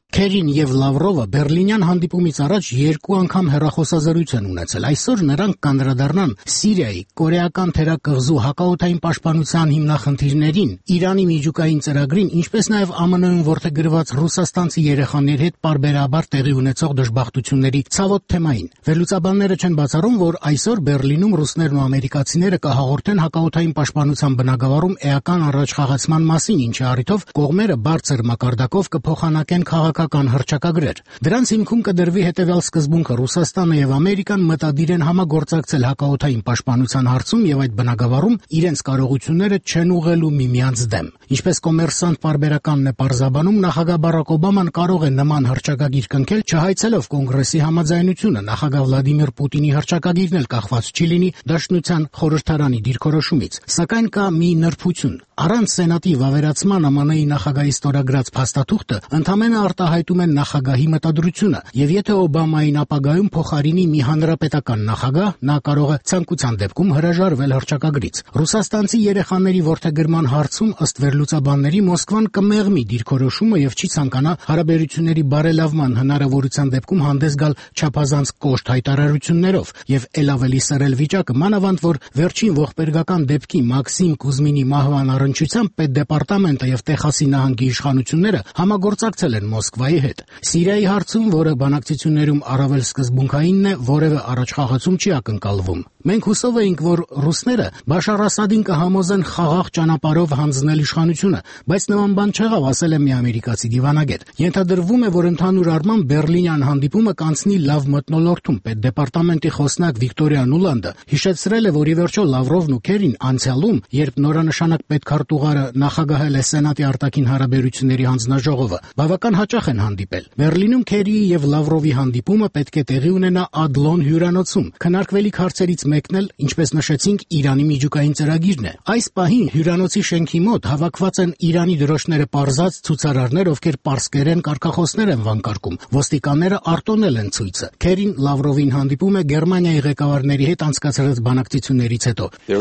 Քերին եւ Լավրովը Բերլինյան հանդիպումից առաջ 2 անգամ հեռախոսազրույց են ունեցել։ Այսօր նրանք կանդրադառնան Սիրիայի, կորեական թերակղզու հակաօդային պաշտպանության հիմնախնդիրներին, Իրանի միջուկային ծրագրին, ինչպես նաեւ ԱՄՆ-ում որդեգրված ռուսաստանցի երեխաների հետ պարբերաբար տեղի ունեցող դժբախտությունների ցավոտ թեմային։ Վերլուծաբանները չեն բացառում, որ այսօր Բերլինում ռուսներն ու ամերիկացիները կհաղորդեն հակաօդային պաշտպանության բնագավառում էական առաջխաղացման մասին, ինչի առիթով կողմերը բարձր մակարդակով կփոխանակեն քաղաքական հռչակագրեր։ Դրանց հիմքում կդրվի հետևյալ սկզբունքը. Ռուսաստանը եւ Ամերիկան մտադիր են համագործակցել հակաօդային պաշտպանության հարցում եւ այդ բնագավառում իրենց կարողությունները չեն ուղղելու միմյանց դեմ։ Ինչպես Կոմերսանտ պարբերականն է պարզաբանում, նախագահ Բարակ Օբաման կարող է նման հռչակագիր կնքել, չհայցելով կոնգրեսի համաձայնությունը։ Նախագահ Վլադիմիր Պուտինի հռչակագիրն էլ կախված չի լինի Դաշնության խորհրդարանի դիրքորոշումից։ Սակայն կա մի նրբություն. առանց սենատի վավերացման ԱՄՆ-ի նախագահի ստորագրած փաստաթուղթը ընդամենը արտահայտում են նախագահի մտադրությունը, եւ եթե Օբամային ապագայում փոխարինի մի հանրապետական նախագահ, նա կարող է ցանկության դեպքում հրաժարվել հռչակագրից։ Ռուսաստանցի երեխաների որդեգրման հարցում ըստ վերլուծաբանների Մոսկվան կմեղմի դիրքորոշումը եւ չի ցանկանա հարաբերությունների բարելավման հնարավորության դեպքում հանդես գալ չափազանց կոշտ հայտարարություններով եւ ել ավելի սրել վիճակը, մանավանդ որ վերջին ողբերգական դեպքի Մաքսիմ Կուզմինի մահվան առնչությամբ պետդեպարտամենտը եւ Տեխասի նահանգի իշխանությունները համագործակցել են Մոսկվայի հետ։ Սիրիայի հարցում, որը բանակցություններում առավել սկզբունքայինն է, որևէ առաջխաղացում չի ակնկալվում։ Մենք հուսով էինք, որ ռուսները Բաշար Ասադին կհամոզեն խաղաղ ճանապարհով հանձնել իշխանությունը, բայց նման բան չեղավ, ասել է մի ամերիկացի դիվանագետ։ Ենթադրվում է, որ ընդհանուր առմամբ Բերլինյան հանդիպումը կանցնի լավ մթնոլորտում։ Պետդեպարտամենտի խոսնակ Վիկտորիա Նուլանդը հիշեցրել է, որ ի վերջո Լավրովն ու Քերին անցյալում, երբ նորանշանակ պետքարտուղարը նախագահել է Սենատի արտաքին հարաբերությունների հանձնաժողովը, բավական հաճախ են հանդիպել։ Բերլինում Քերիի եւ Լավրովի հանդիպումը պետք է տեղի ունենա Ադլոն հյուրանոցում։ Քննարկվելիք հարցերից մեկն էլ, ինչպես նշեցինք, Իրանի միջուկային ծրագիրն է։ Այս պահին հյուրանոցի շենքի մոտ հավաքված են Իրանի դրոշները պարզած ցուցարարներ, ովքեր պարսկերեն կարգախոսներ են վանկարկում։ Ոստիկանները արտոնել են ցույցը։ Քերին Լավրովին հանդիպում է Գերմանիայի ղեկավարների հետ անցկացրած բանակցություններից հետո։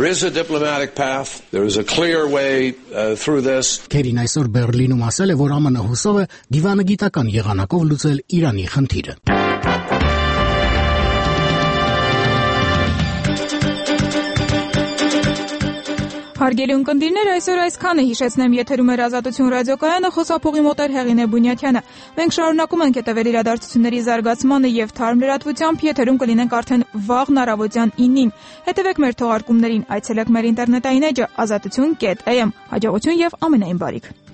Քերին այսօր Բերլինում ասել է, որ ԱՄՆ հուսով է դիվանագիտական եղանակով լուծել Իրանի խնդիրը։ Հարգելի ունկնդիրներ, այսօր այսքանը, հիշեցնեմ, եթերում էր Ազատություն ռադիոկայանը, խոսափողի մոտ էր Հեղինե Բունյաթյանը։ Մենք շարունակում ենք հետևել իրադարձությունների զարգացմանը եւ թարմ լրատվությամբ, եթերում կլինենք արդեն վաղն առավոտյան 9-ին։ Հետևեք մեր թողարկումներին, այցելեք մեր ինտերնետային էջը azatutun.am։ Հաջողություն եւ ամենայն բարիք։